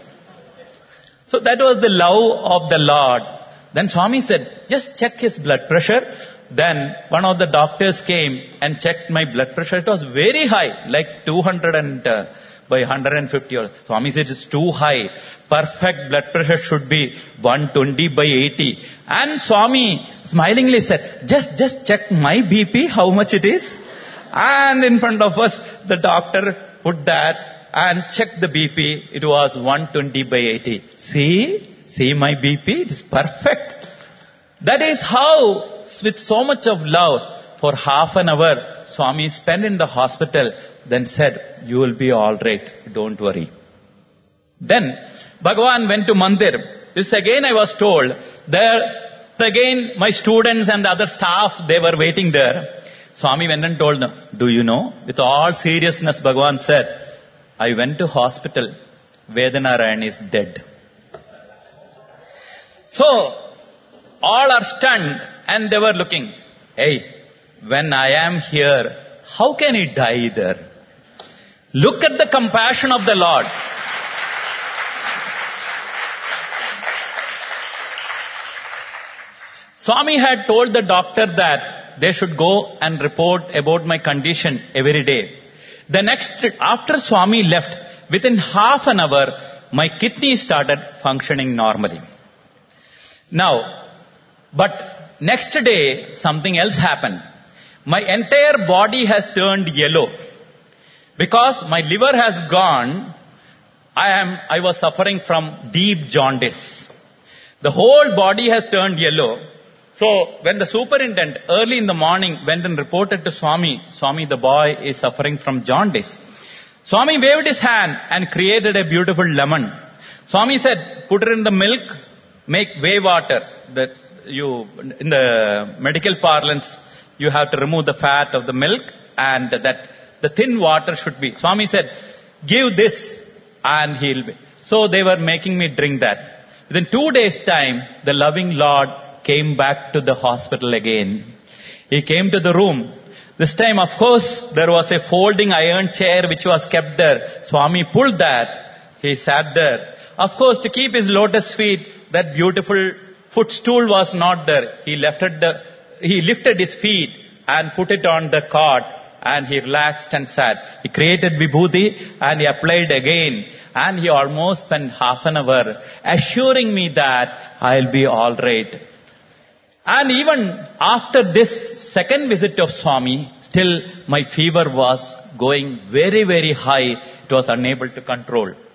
So that was the love of the Lord. Then Swami said, just check his blood pressure. Then one of the doctors came and checked my blood pressure. It was very high, like 200 by 150. Swami said, it's too high. Perfect blood pressure should be 120 by 80. And Swami smilingly said, just check my BP, how much it is. And in front of us, the doctor put that and checked the BP. It was 120 by 80. See my BP, it is perfect. That is how, with so much of love, for half an hour, Swami spent in the hospital, then said, you will be all right, don't worry. Then, Bhagavan went to Mandir. This again I was told. There, again, my students and the other staff, they were waiting there. Swami went and told them, do you know, with all seriousness, Bhagavan said, I went to hospital, Vedanarayan is dead. So, all are stunned and they were looking, hey, when I am here, how can he die there? Look at the compassion of the Lord. Swami had told the doctor that they should go and report about my condition every day. The next, after Swami left, within half an hour, my kidney started functioning normally. Now, but next day, something else happened. My entire body has turned yellow. Because my liver has gone, I was suffering from deep jaundice. The whole body has turned yellow. So, when the superintendent early in the morning went and reported to Swami, the boy is suffering from jaundice. Swami waved his hand and created a beautiful lemon. Swami said, put it in the milk, make whey water. In the medical parlance, you have to remove the fat of the milk, and the thin water should be. Swami said, give this and he'll be. So they were making me drink that. Within 2 days' time, the loving Lord came back to the hospital again. He came to the room. This time, of course, there was a folding iron chair which was kept there. Swami pulled that. He sat there. Of course, to keep his lotus feet, that beautiful footstool was not there. He lifted his feet and put it on the cot, and he relaxed and sat. He created vibhuti and he applied again. And he almost spent half an hour assuring me that I'll be all right. And even after this second visit of Swami, still my fever was going very, very high. It was unable to control.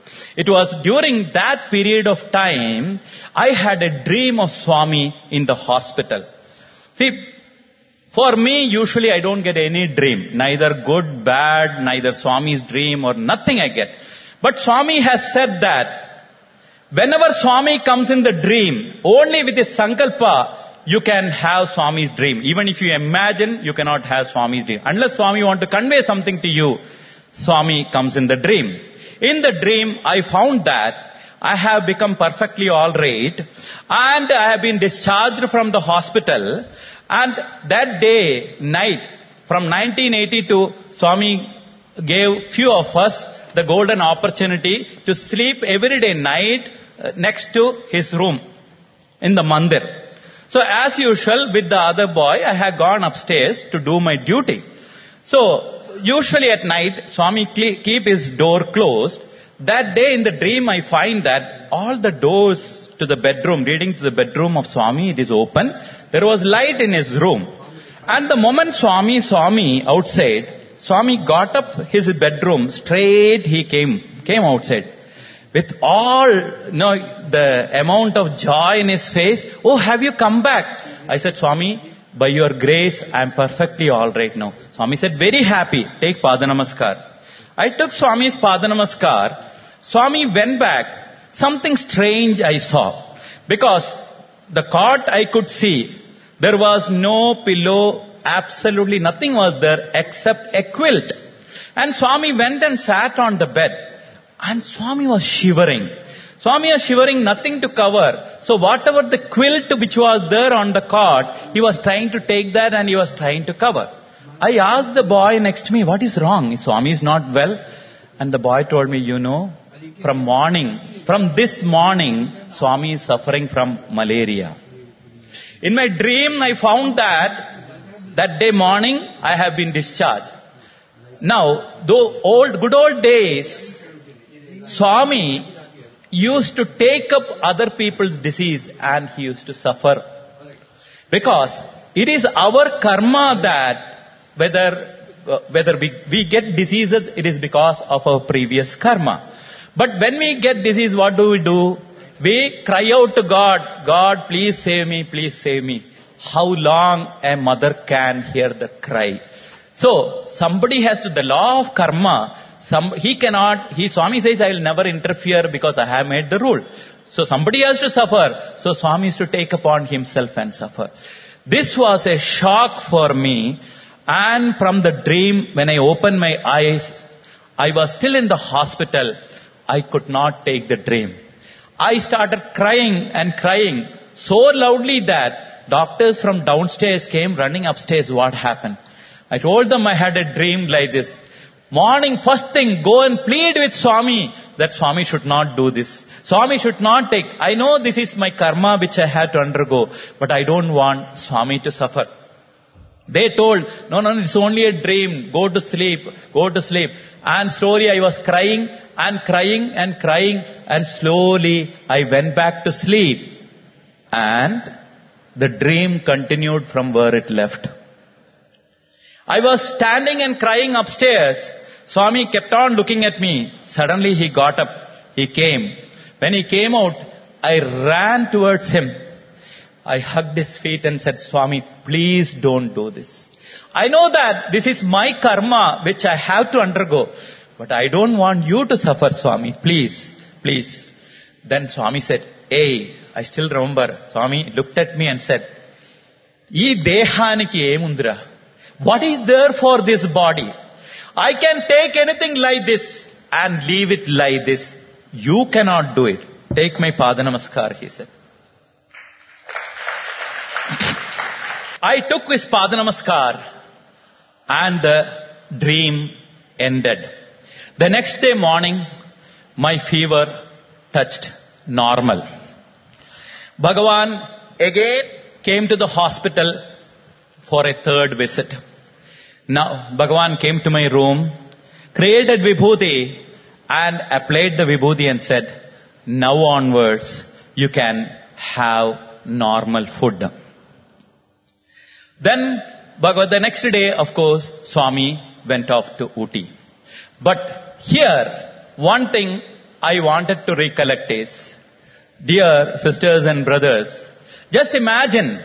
It was during that period of time, I had a dream of Swami in the hospital. See, for me, usually I don't get any dream. Neither good, bad, neither Swami's dream or nothing I get. But Swami has said that whenever Swami comes in the dream, only with his sankalpa, you can have Swami's dream. Even if you imagine, you cannot have Swami's dream. Unless Swami want to convey something to you, Swami comes in the dream. In the dream, I found that I have become perfectly all right and I have been discharged from the hospital. And that day, night, from 1982, Swami gave few of us the golden opportunity to sleep every day night next to his room in the mandir. So as usual, with the other boy, I had gone upstairs to do my duty. So usually at night, Swami keep his door closed. That day in the dream, I find that all the doors to the bedroom, leading to the bedroom of Swami, it is open. There was light in his room. And the moment Swami saw me outside, Swami got up his bedroom, straight he came outside. With all, the amount of joy in his face. Oh, have you come back? I said, Swami, by your grace, I am perfectly all right now. Swami said, very happy. Take Pada Namaskar. I took Swami's Pada Namaskar. Swami went back. Something strange I saw. Because the cot I could see, there was no pillow, absolutely nothing was there except a quilt. And Swami went and sat on the bed. And Swami was shivering. Swami was shivering, nothing to cover. So whatever the quilt which was there on the cot, he was trying to take that and he was trying to cover. I asked the boy next to me, what is wrong? Swami is not well. And the boy told me, from this morning, Swami is suffering from malaria. In my dream, I found that day morning, I have been discharged. Now, good old days, Swami used to take up other people's disease and he used to suffer. Because it is our karma that whether we get diseases, it is because of our previous karma. But when we get disease, what do? We cry out to God, God, please save me, please save me. How long a mother can hear the cry? So, somebody has to, the law of karma, Swami says, I will never interfere because I have made the rule. So somebody has to suffer. So Swami is to take upon himself and suffer. This was a shock for me. And from the dream, when I opened my eyes, I was still in the hospital. I could not take the dream. I started crying and crying so loudly that doctors from downstairs came running upstairs. What happened? I told them I had a dream like this. Morning, first thing, go and plead with Swami that Swami should not do this. Swami should not take. I know this is my karma which I have to undergo, but I don't want Swami to suffer. They told, no, it's only a dream. Go to sleep. And slowly I was crying and slowly I went back to sleep. And the dream continued from where it left. I was standing and crying upstairs. Swami kept on looking at me. Suddenly he got up. He came. When he came out, I ran towards him. I hugged his feet and said, Swami, please don't do this. I know that this is my karma which I have to undergo. But I don't want you to suffer, Swami. Please. Then Swami said, hey, I still remember. Swami looked at me and said, Ee dehaniki emundra. What is there for this body? I can take anything like this and leave it like this. You cannot do it. Take my Pada Namaskar, he said. I took his Pada Namaskar and the dream ended. The next day morning, my fever touched normal. Bhagavan again came to the hospital for a third visit. Now, Bhagavan came to my room, created Vibhuti and applied the Vibhuti and said, now onwards, you can have normal food. Then, the next day, of course, Swami went off to Ooty. But here, one thing I wanted to recollect is, dear sisters and brothers, just imagine,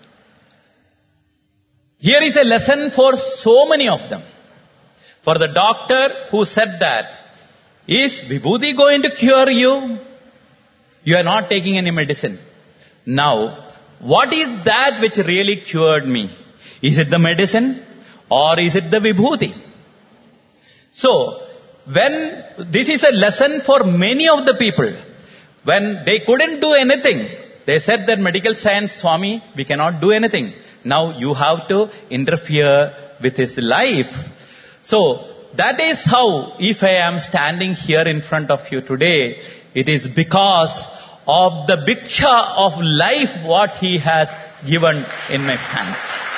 here is a lesson for so many of them. For the doctor who said that, is Vibhuti going to cure you? You are not taking any medicine. Now, what is that which really cured me? Is it the medicine or is it the Vibhuti? So, when this is a lesson for many of the people, when they couldn't do anything, they said that medical science, Swami, we cannot do anything. Now you have to interfere with his life. So, that is how, if I am standing here in front of you today, it is because of the Bhiksha of life what he has given in my hands.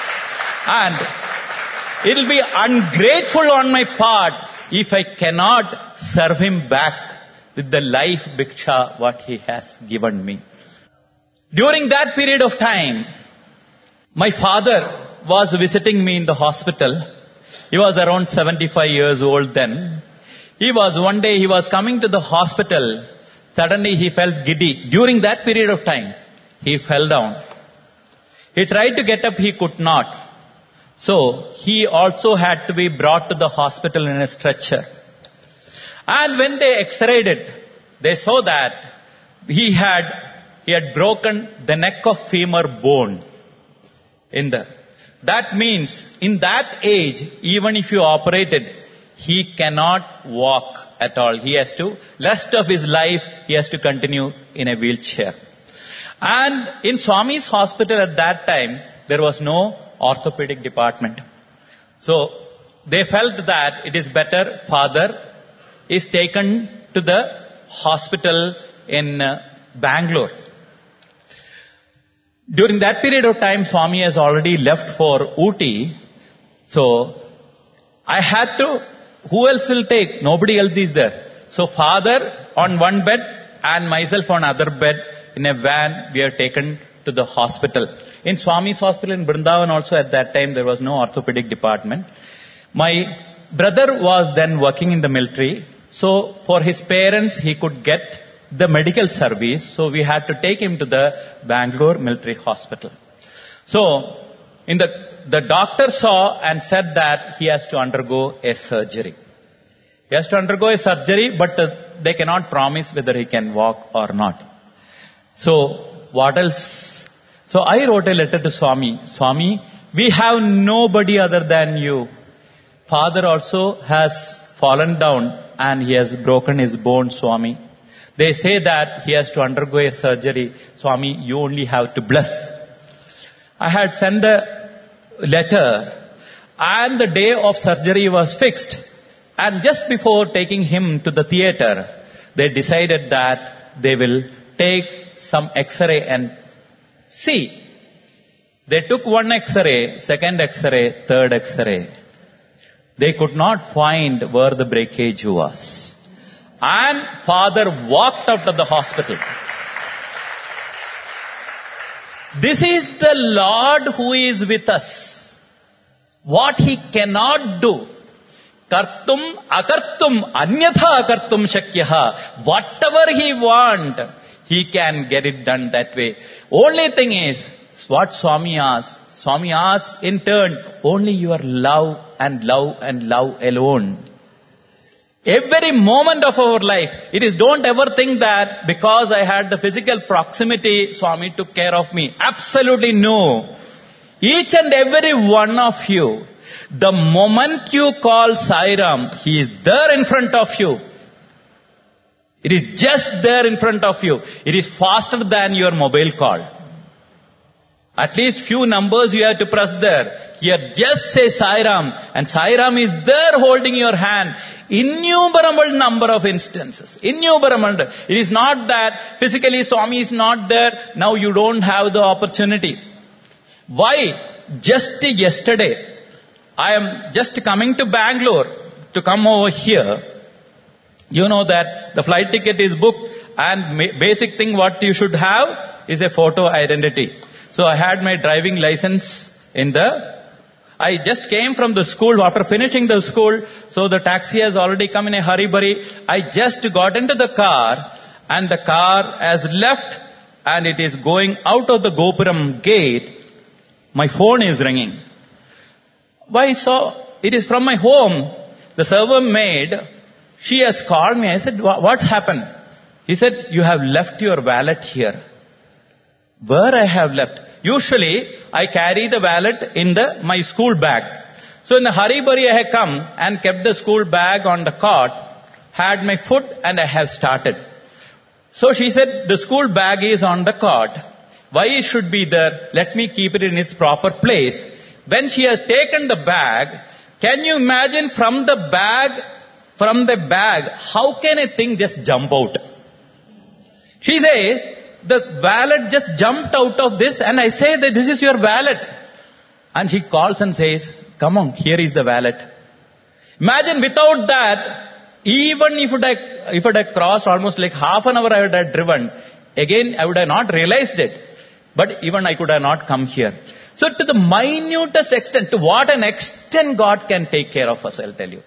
And it will be ungrateful on my part if I cannot serve him back with the life Bhiksha what he has given me. During that period of time, my father was visiting me in the hospital. He was around 75 years old then. One day he was coming to the hospital. Suddenly he felt giddy. During that period of time, he fell down. He tried to get up, he could not. So, he also had to be brought to the hospital in a stretcher. And when they x-rayed it, they saw that he had broken the neck of femur bone in there. That means, in that age, even if you operated, he cannot walk at all. He has to, rest of his life, he has to continue in a wheelchair. And in Swami's hospital at that time, there was no orthopedic department. So, they felt that it is better father is taken to the hospital in Bangalore. During that period of time, Swami has already left for Ooty. So, I had to, who else will take? Nobody else is there. So, father on one bed and myself on other bed in a van, we are taken to the hospital. In Swami's hospital in Vrindavan also at that time, there was no orthopedic department. My brother was then working in the military. So, for his parents, he could get the medical service. So, we had to take him to the Bangalore military hospital. So, the doctor saw and said that he has to undergo a surgery. He has to undergo a surgery, but they cannot promise whether he can walk or not. So, what else? So, I wrote a letter to Swami. Swami, we have nobody other than you. Father also has fallen down and he has broken his bone, Swami. They say that he has to undergo a surgery. Swami, you only have to bless. I had sent the letter and the day of surgery was fixed. And just before taking him to the theater, they decided that they will take some X-ray and see. They took one X-ray, second X-ray, third X-ray. They could not find where the breakage was. And father walked out of the hospital. This is the Lord who is with us. What he cannot do. Kartum akartum anyatha akartum shakyaha. Whatever he want, he can get it done that way. Only thing is, what Swami asks. Swami asks in turn, only your love and love and love alone. Every moment of our life, it is don't ever think that because I had the physical proximity, Swami took care of me. Absolutely no. Each and every one of you, the moment you call Sai Ram, he is there in front of you. It is just there in front of you. It is faster than your mobile call. At least few numbers you have to press there. Here just say Sai Ram and Sai Ram is there holding your hand. Innumerable number of instances. Innumerable. It is not that physically Swami is not there, now you don't have the opportunity. Why? Just yesterday, I am just coming to Bangalore to come over here. You know that the flight ticket is booked and basic thing what you should have is a photo identity. So I had my driving license I just came from the school after finishing the school, so the taxi has already come in a hurry-burry. I just got into the car and the car has left and it is going out of the Gopuram gate. My phone is ringing. Why so? It is from my home. The server maid, she has called me. I said, what happened? He said, you have left your wallet here. Where I have left? Usually, I carry the wallet in my school bag. So in the hurry-burry, I have come and kept the school bag on the cot, had my food and I have started. So she said, the school bag is on the cot. Why it should be there? Let me keep it in its proper place. When she has taken the bag, can you imagine from the bag, how can a thing just jump out? She says, the wallet just jumped out of this and I say that this is your wallet. And she calls and says, come on, here is the wallet. Imagine without that, even if it had crossed almost like half an hour I would have driven, again I would have not realized it. But even I could have not come here. So to the minutest extent, to what an extent God can take care of us, I'll tell you.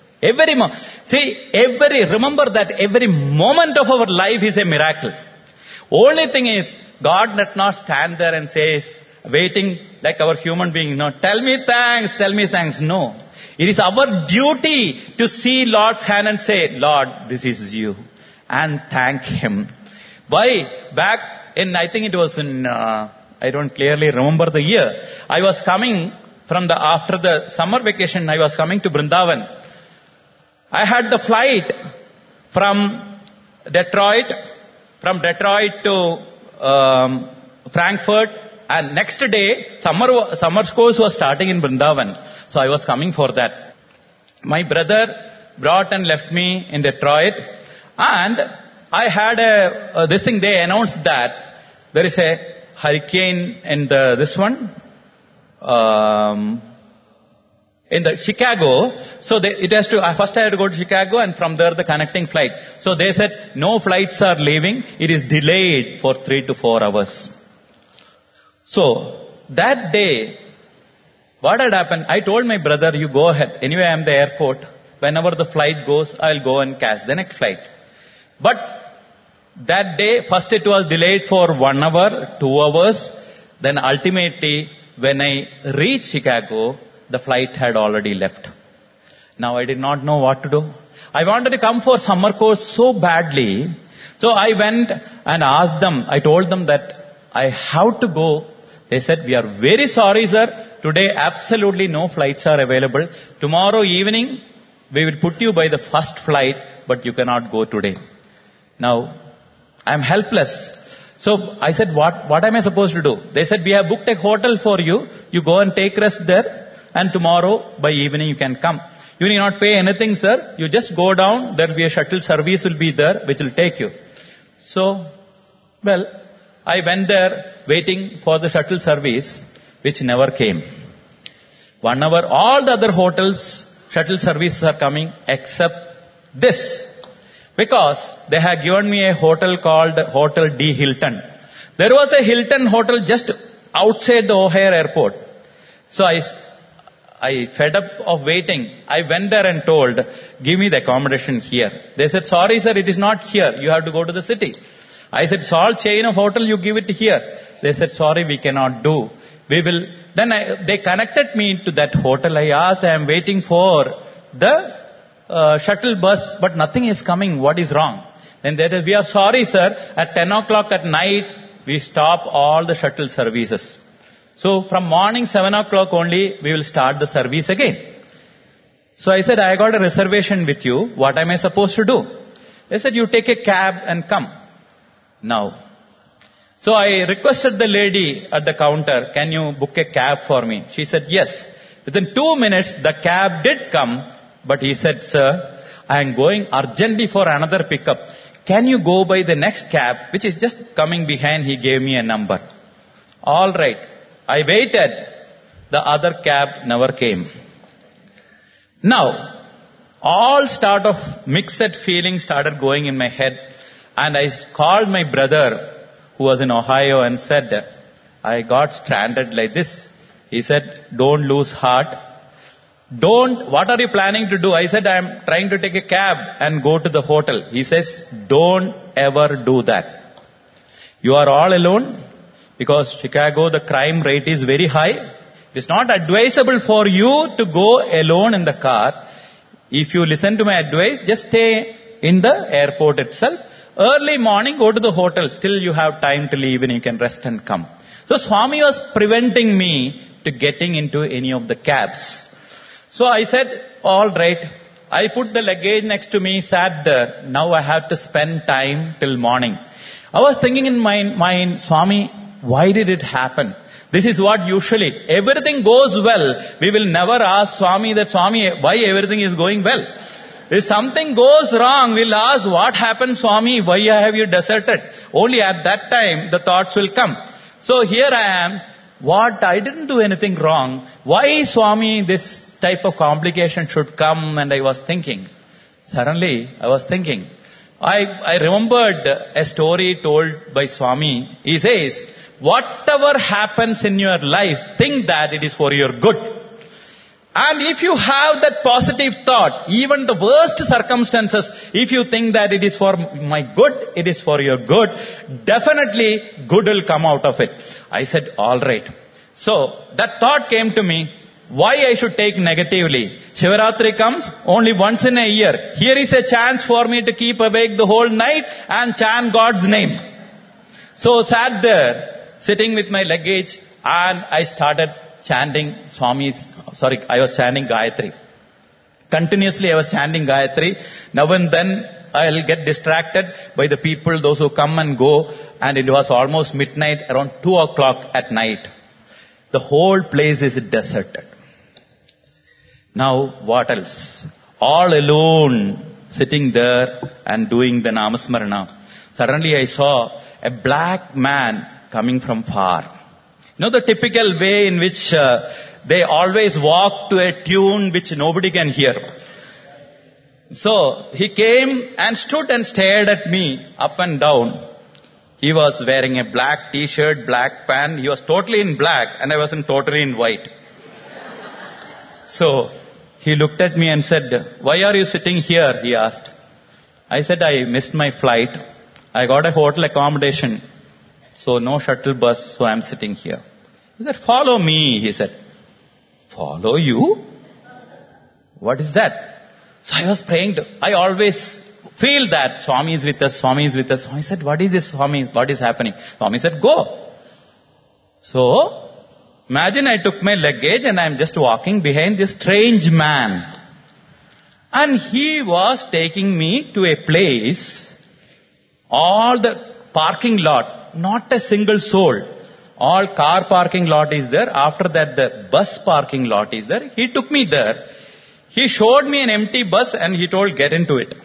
Remember that every moment of our life is a miracle. Only thing is, God does not stand there and says, waiting like our human being, no, tell me thanks. No. It is our duty to see Lord's hand and say, Lord, this is you. And thank Him. Why? Back in, I think it was in, I don't clearly remember the year. I was coming after the summer vacation, I was coming to Vrindavan. I had the flight from Detroit to Frankfurt, and next day, summer course was starting in Vrindavan. So I was coming for that. My brother brought and left me in Detroit, and I had they announced that there is a hurricane in in the Chicago. So first I had to go to Chicago and from there the connecting flight. So they said no flights are leaving. It is delayed for 3 to 4 hours. So that day, what had happened? I told my brother, you go ahead. Anyway, I am at the airport. Whenever the flight goes, I'll go and catch the next flight. But that day, first it was delayed for 1 hour, 2 hours. Then ultimately, when I reached Chicago, the flight had already left. Now I did not know what to do. I wanted to come for summer course so badly. So I went and asked them, I told them that I have to go. They said, we are very sorry, sir. Today absolutely no flights are available. Tomorrow evening, we will put you by the first flight, but you cannot go today. Now, I am helpless. So I said, what am I supposed to do? They said, we have booked a hotel for you. You go and take rest there. And tomorrow by evening you can come. You need not pay anything, sir. You just go down. There will be a shuttle service will be there which will take you. So, I went there waiting for the shuttle service which never came. 1 hour, all the other hotels, shuttle services are coming except this. Because they had given me a hotel called Hotel D. Hilton. There was a Hilton hotel just outside the O'Hare airport. So I fed up of waiting. I went there and told, give me the accommodation here. They said, sorry sir, it is not here. You have to go to the city. I said, it's all chain of hotel, you give it here. They said, sorry, we cannot do. They connected me to that hotel. I asked, I am waiting for the shuttle bus, but nothing is coming. What is wrong? Then they said, we are sorry sir, at 10 o'clock at night, we stop all the shuttle services. So from morning 7 o'clock only, we will start the service again. So I said, I got a reservation with you. What am I supposed to do? They said, you take a cab and come. Now. So I requested the lady at the counter, can you book a cab for me? She said, yes. Within 2 minutes, the cab did come. But he said, sir, I am going urgently for another pickup. Can you go by the next cab, which is just coming behind? He gave me a number. All right. I waited. The other cab never came. Now, all sort of mixed feelings started going in my head. And I called my brother who was in Ohio and said, I got stranded like this. He said, don't lose heart. what are you planning to do? I said, I am trying to take a cab and go to the hotel. He says, don't ever do that. You are all alone because Chicago, the crime rate is very high. It is not advisable for you to go alone in the car. If you listen to my advice, just stay in the airport itself. Early morning, go to the hotel. Still you have time till evening. You can rest and come. So Swami was preventing me to getting into any of the cabs. So I said, all right. I put the luggage next to me, sat there. Now I have to spend time till morning. I was thinking in my mind, Swami, why did it happen? This is what usually, everything goes well. We will never ask Swami that, Swami, why everything is going well? If something goes wrong, we'll ask, what happened, Swami? Why have you deserted? Only at that time, the thoughts will come. So here I am. What? I didn't do anything wrong. Why, Swami, this type of complication should come? And I was thinking. Suddenly, I was thinking. I remembered a story told by Swami. He says, whatever happens in your life, think that it is for your good. And if you have that positive thought, even the worst circumstances, if you think that it is for my good, it is for your good, definitely good will come out of it. I said, all right. So that thought came to me, why I should take negatively. Shivaratri comes only once in a year. Here is a chance for me to keep awake the whole night and chant God's name. So sat there, sitting with my luggage, and I started chanting I was chanting Gayatri. Continuously I was chanting Gayatri. Now and then I'll get distracted by the people, those who come and go, and it was almost midnight, around 2 o'clock at night. The whole place is deserted. Now what else? All alone, sitting there and doing the Namasmarana. Suddenly I saw a black man coming from far. You know the typical way in which they always walk to a tune which nobody can hear. So he came and stood and stared at me up and down. He was wearing a black t-shirt, black pant. He was totally in black and I was totally in white. So he looked at me and said, why are you sitting here? He asked. I said, I missed my flight. I got a hotel accommodation. So no shuttle bus, so I am sitting here. He said, follow me, he said. Follow you? What is that? So I was praying. I always feel that Swami is with us, Swami is with us. I said, what is this, Swami? What is happening? Swami said, go. So, imagine I took my luggage and I am just walking behind this strange man. And he was taking me to a place, all the parking lot, not a single soul. All car parking lot is there. After that, the bus parking lot is there. He took me there. He showed me an empty bus and he told, get into it.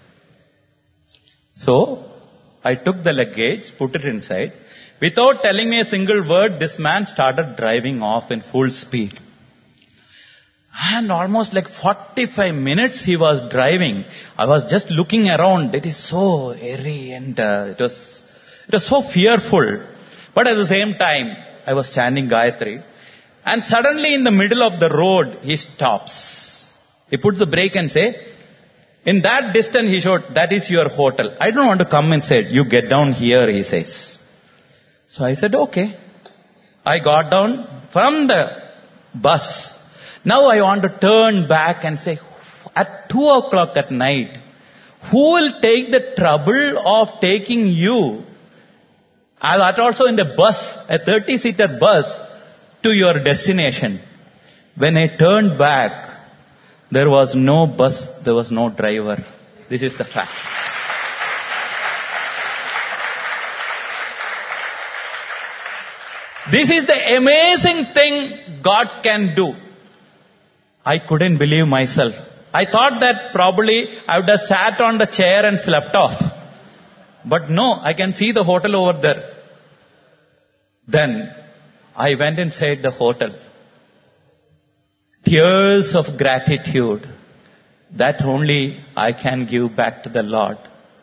So, I took the luggage, put it inside. Without telling me a single word, this man started driving off in full speed. And almost like 45 minutes he was driving. I was just looking around. It is so airy and it was so fearful. But at the same time, I was chanting Gayatri. And suddenly in the middle of the road, he stops. He puts the brake and say, in that distance he showed, that is your hotel. I don't want to come inside. You get down here, he says. So I said, okay. I got down from the bus. Now I want to turn back and say, at 2 o'clock at night, who will take the trouble of taking you, and that also in the bus, a 30-seater bus, to your destination? When I turned back, there was no bus, there was no driver. This is the fact. This is the amazing thing God can do. I couldn't believe myself. I thought that probably I would have sat on the chair and slept off. But no, I can see the hotel over there. Then I went inside the hotel. Tears of gratitude. That only I can give back to the Lord.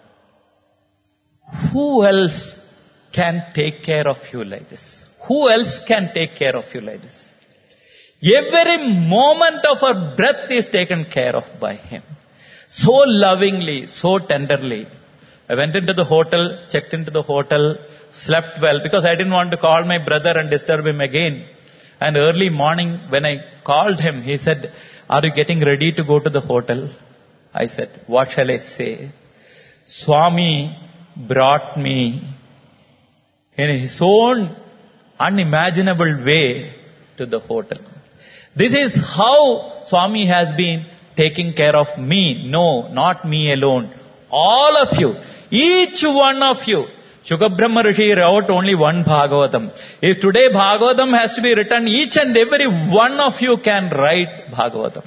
Who else can take care of you like this? Who else can take care of you like this? Every moment of her breath is taken care of by him. So lovingly, so tenderly. I went into the hotel, checked into the hotel, slept well because I didn't want to call my brother and disturb him again. And early morning when I called him, he said, "Are you getting ready to go to the hotel?" I said, "What shall I say?" Swami brought me in his own unimaginable way to the hotel. This is how Swami has been taking care of me. No, not me alone. All of you. Each one of you. Shukabrahma Rishi wrote only one Bhagavatam. If today Bhagavatam has to be written, each and every one of you can write Bhagavatam.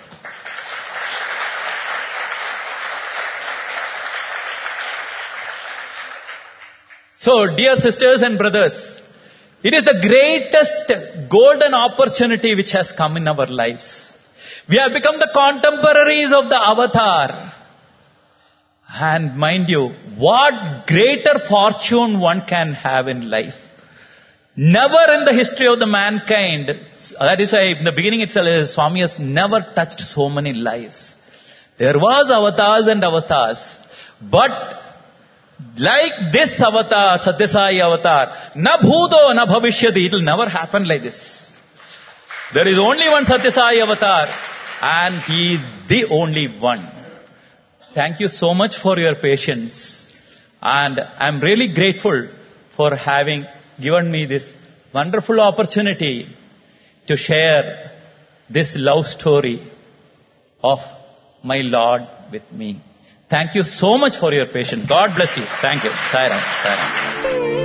So, dear sisters and brothers, it is the greatest golden opportunity which has come in our lives. We have become the contemporaries of the avatar. And mind you, what greater fortune one can have in life. Never in the history of the mankind, that is why in the beginning itself, Swami has never touched so many lives. There was avatars and avatars. But like this avatar, Satyasai avatar, na bhuto na bhavishyati, it will never happen like this. There is only one Satyasai avatar and he is the only one. Thank you so much for your patience, and I am really grateful for having given me this wonderful opportunity to share this love story of my Lord with me. Thank you so much for your patience. God bless you. Thank you. Sai Ram. Sai Ram.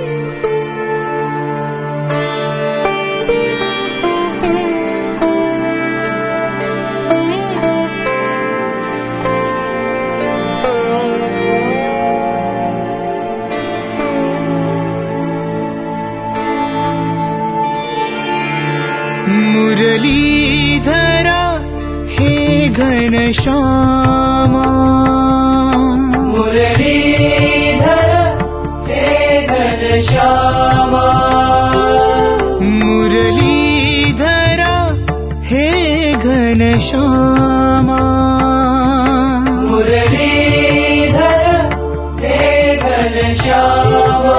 मुरलीधरा हे घनश्यामा मुरलीधरा हे घनश्यामा मुरलीधरा हे घनश्यामा मुरलीधरा हे घनश्यामा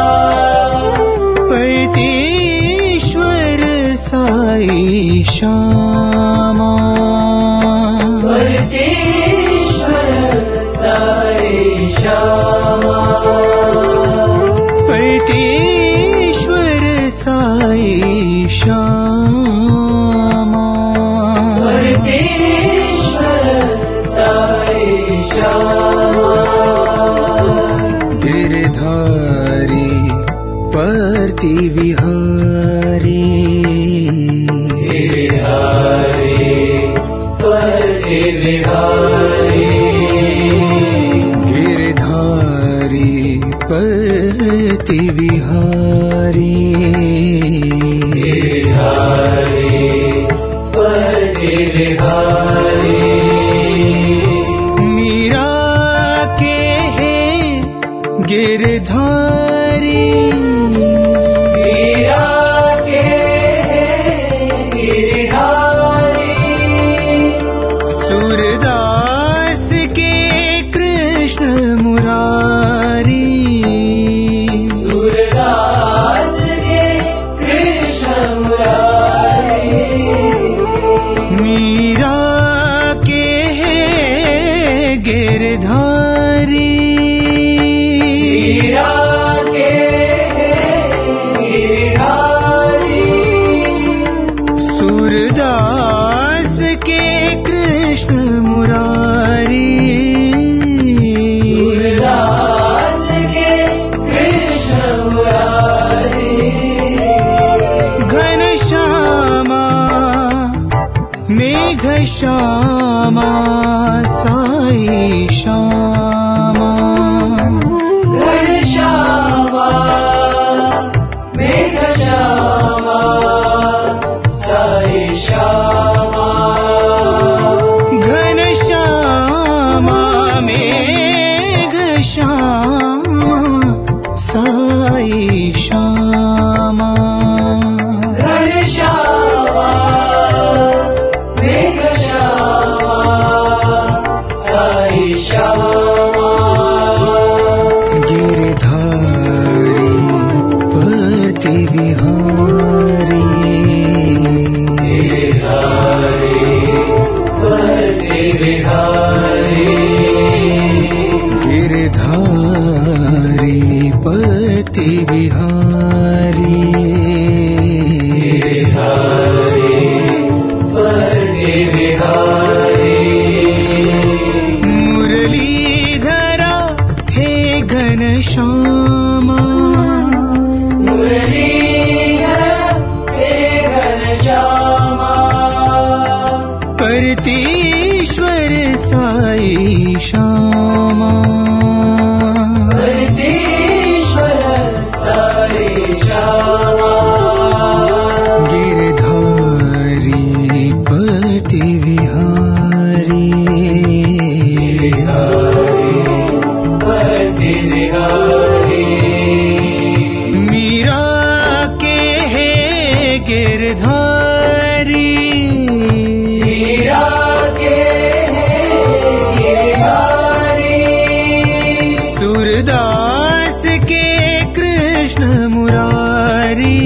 साई श्यामा परतेश्वर साई श्यामा परतेश्वर साई श्यामा परतेश्वर साई श्यामा गिरधारी परति विहारी गिरधारी परति विहारी गिरधारी परति विहारी मीरा के है गिरधारी मीरा के है गिरधारी सूरदास के कृष्ण मुरारी सूरदास के कृष्ण मुरारी मीरा के है गिरधारी मीरा के है गिरधारी सूरदास के कृष्ण मुरारी सूरदास के कृष्ण मुरारी घनश्यामा मेघश्यामा साई श्यामा घनश्यामा मेघश्यामा साई श्यामा घनश्यामा मेघश्यामा साई श्यामा घनश्यामा भरतीश्वर साई श्यामा भरतीश्वर साई श्यामा गिरधारी पति विहारी पति विहारी मीरा के है गिरधारी सूरदास के कृष्ण मुरारी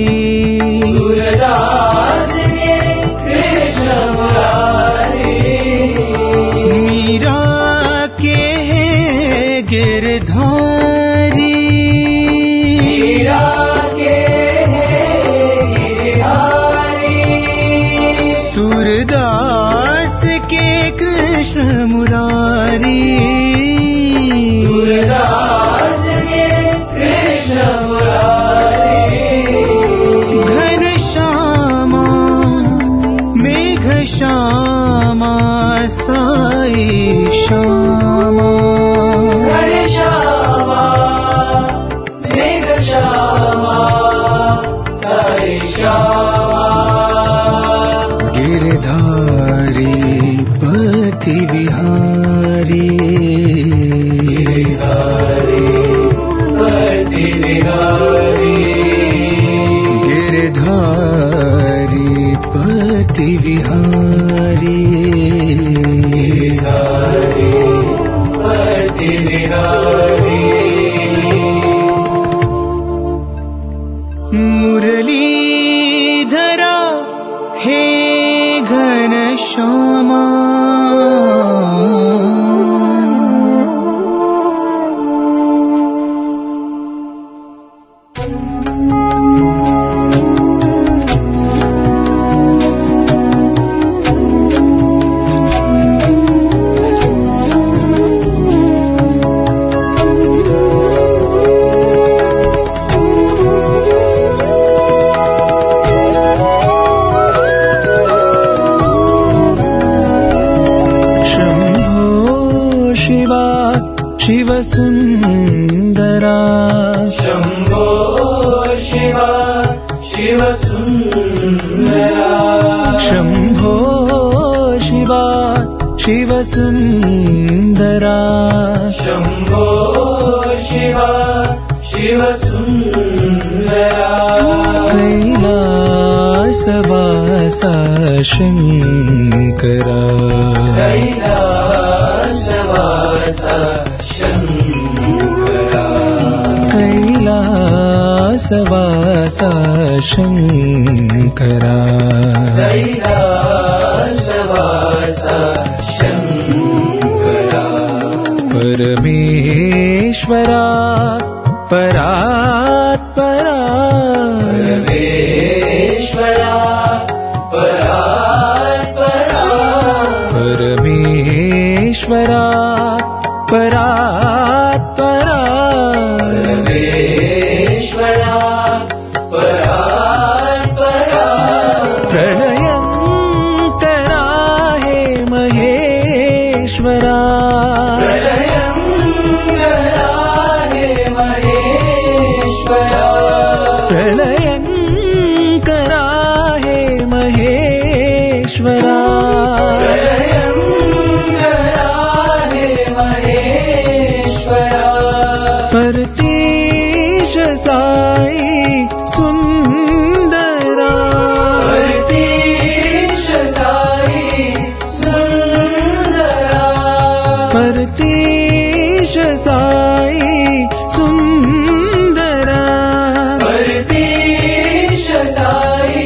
सूरदास के कृष्ण मुरारी मीरा के गिरधारी मीरा के गिरधारी सूरदास के कृष्ण मुरारी सूरदास के कृष्ण मुरारी घन श्यामा मेघ श्यामा साई श्यामा घन श्यामा मेघ श्यामा साई श्यामा गिरधारी पति विहारी पति विहारी गिरधारी पति विहारी पति विहारी मुरलीधरा हे घन श्यामा शिव सुंदरा शंभो शिवा शिव सुंदरा शंभो शिवा शिव सुंदरा शंभो शिवा शिव सुंदरा कैलासवासा शंकरा कैलासवासा शंकरा कैलासवासा शंकरा कैलासवासा शंकरा परमेश्वरा परात्परा परमेश्वरा परात्परा परमेश्वरा परात्परा परमेश्वरा परात्परा प्रलयंकरा हे महेश्वरा प्रलयंकरा हे महेश्वरा प्रलयंकरा हे महेश्वरा परतीश साई सुंदरा परतीश साई सुंदरा परतीश साई सुंदरा परतीश साई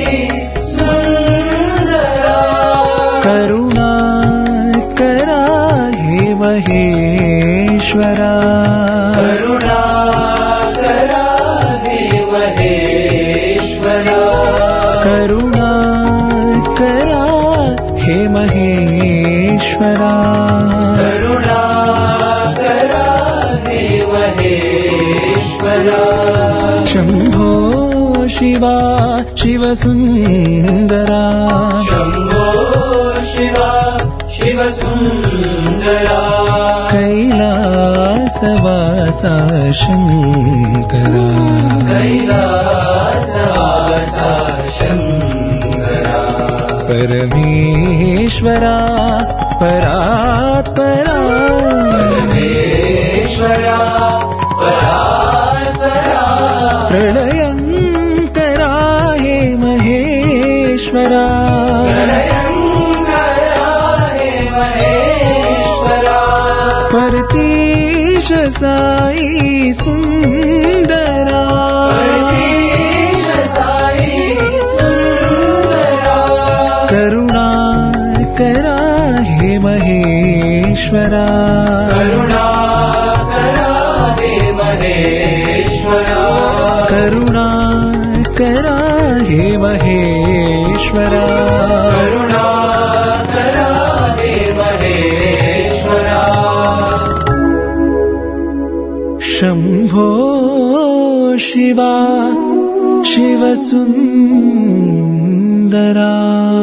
सुंदरा करुणा करा हे महेश्वरा करुणा करा हे महेश्वरा करुणा करा हे महेश्वरा करुणा करा हे महेश्वरा शंभो शिवा शिव सुंदरा शंभो शिवा शङ्करा कैलासवासा शङ्करा परमेश्वरा परात्परा परमेश्वरा परात्परा प्रलयङ्करा हे महेश्वरा प्रलयङ्करा हे महेश्वरा परतीश साई सुन्दरा परतीश साई सुन्दरा करुणाकरा हे महेश्वरा करुणाकरा हे महेश्वरा करुणाकरा हे महेश्वरा करुणाकरा हे महेश्वरा शम्भो शिवा शिवसुन्दरा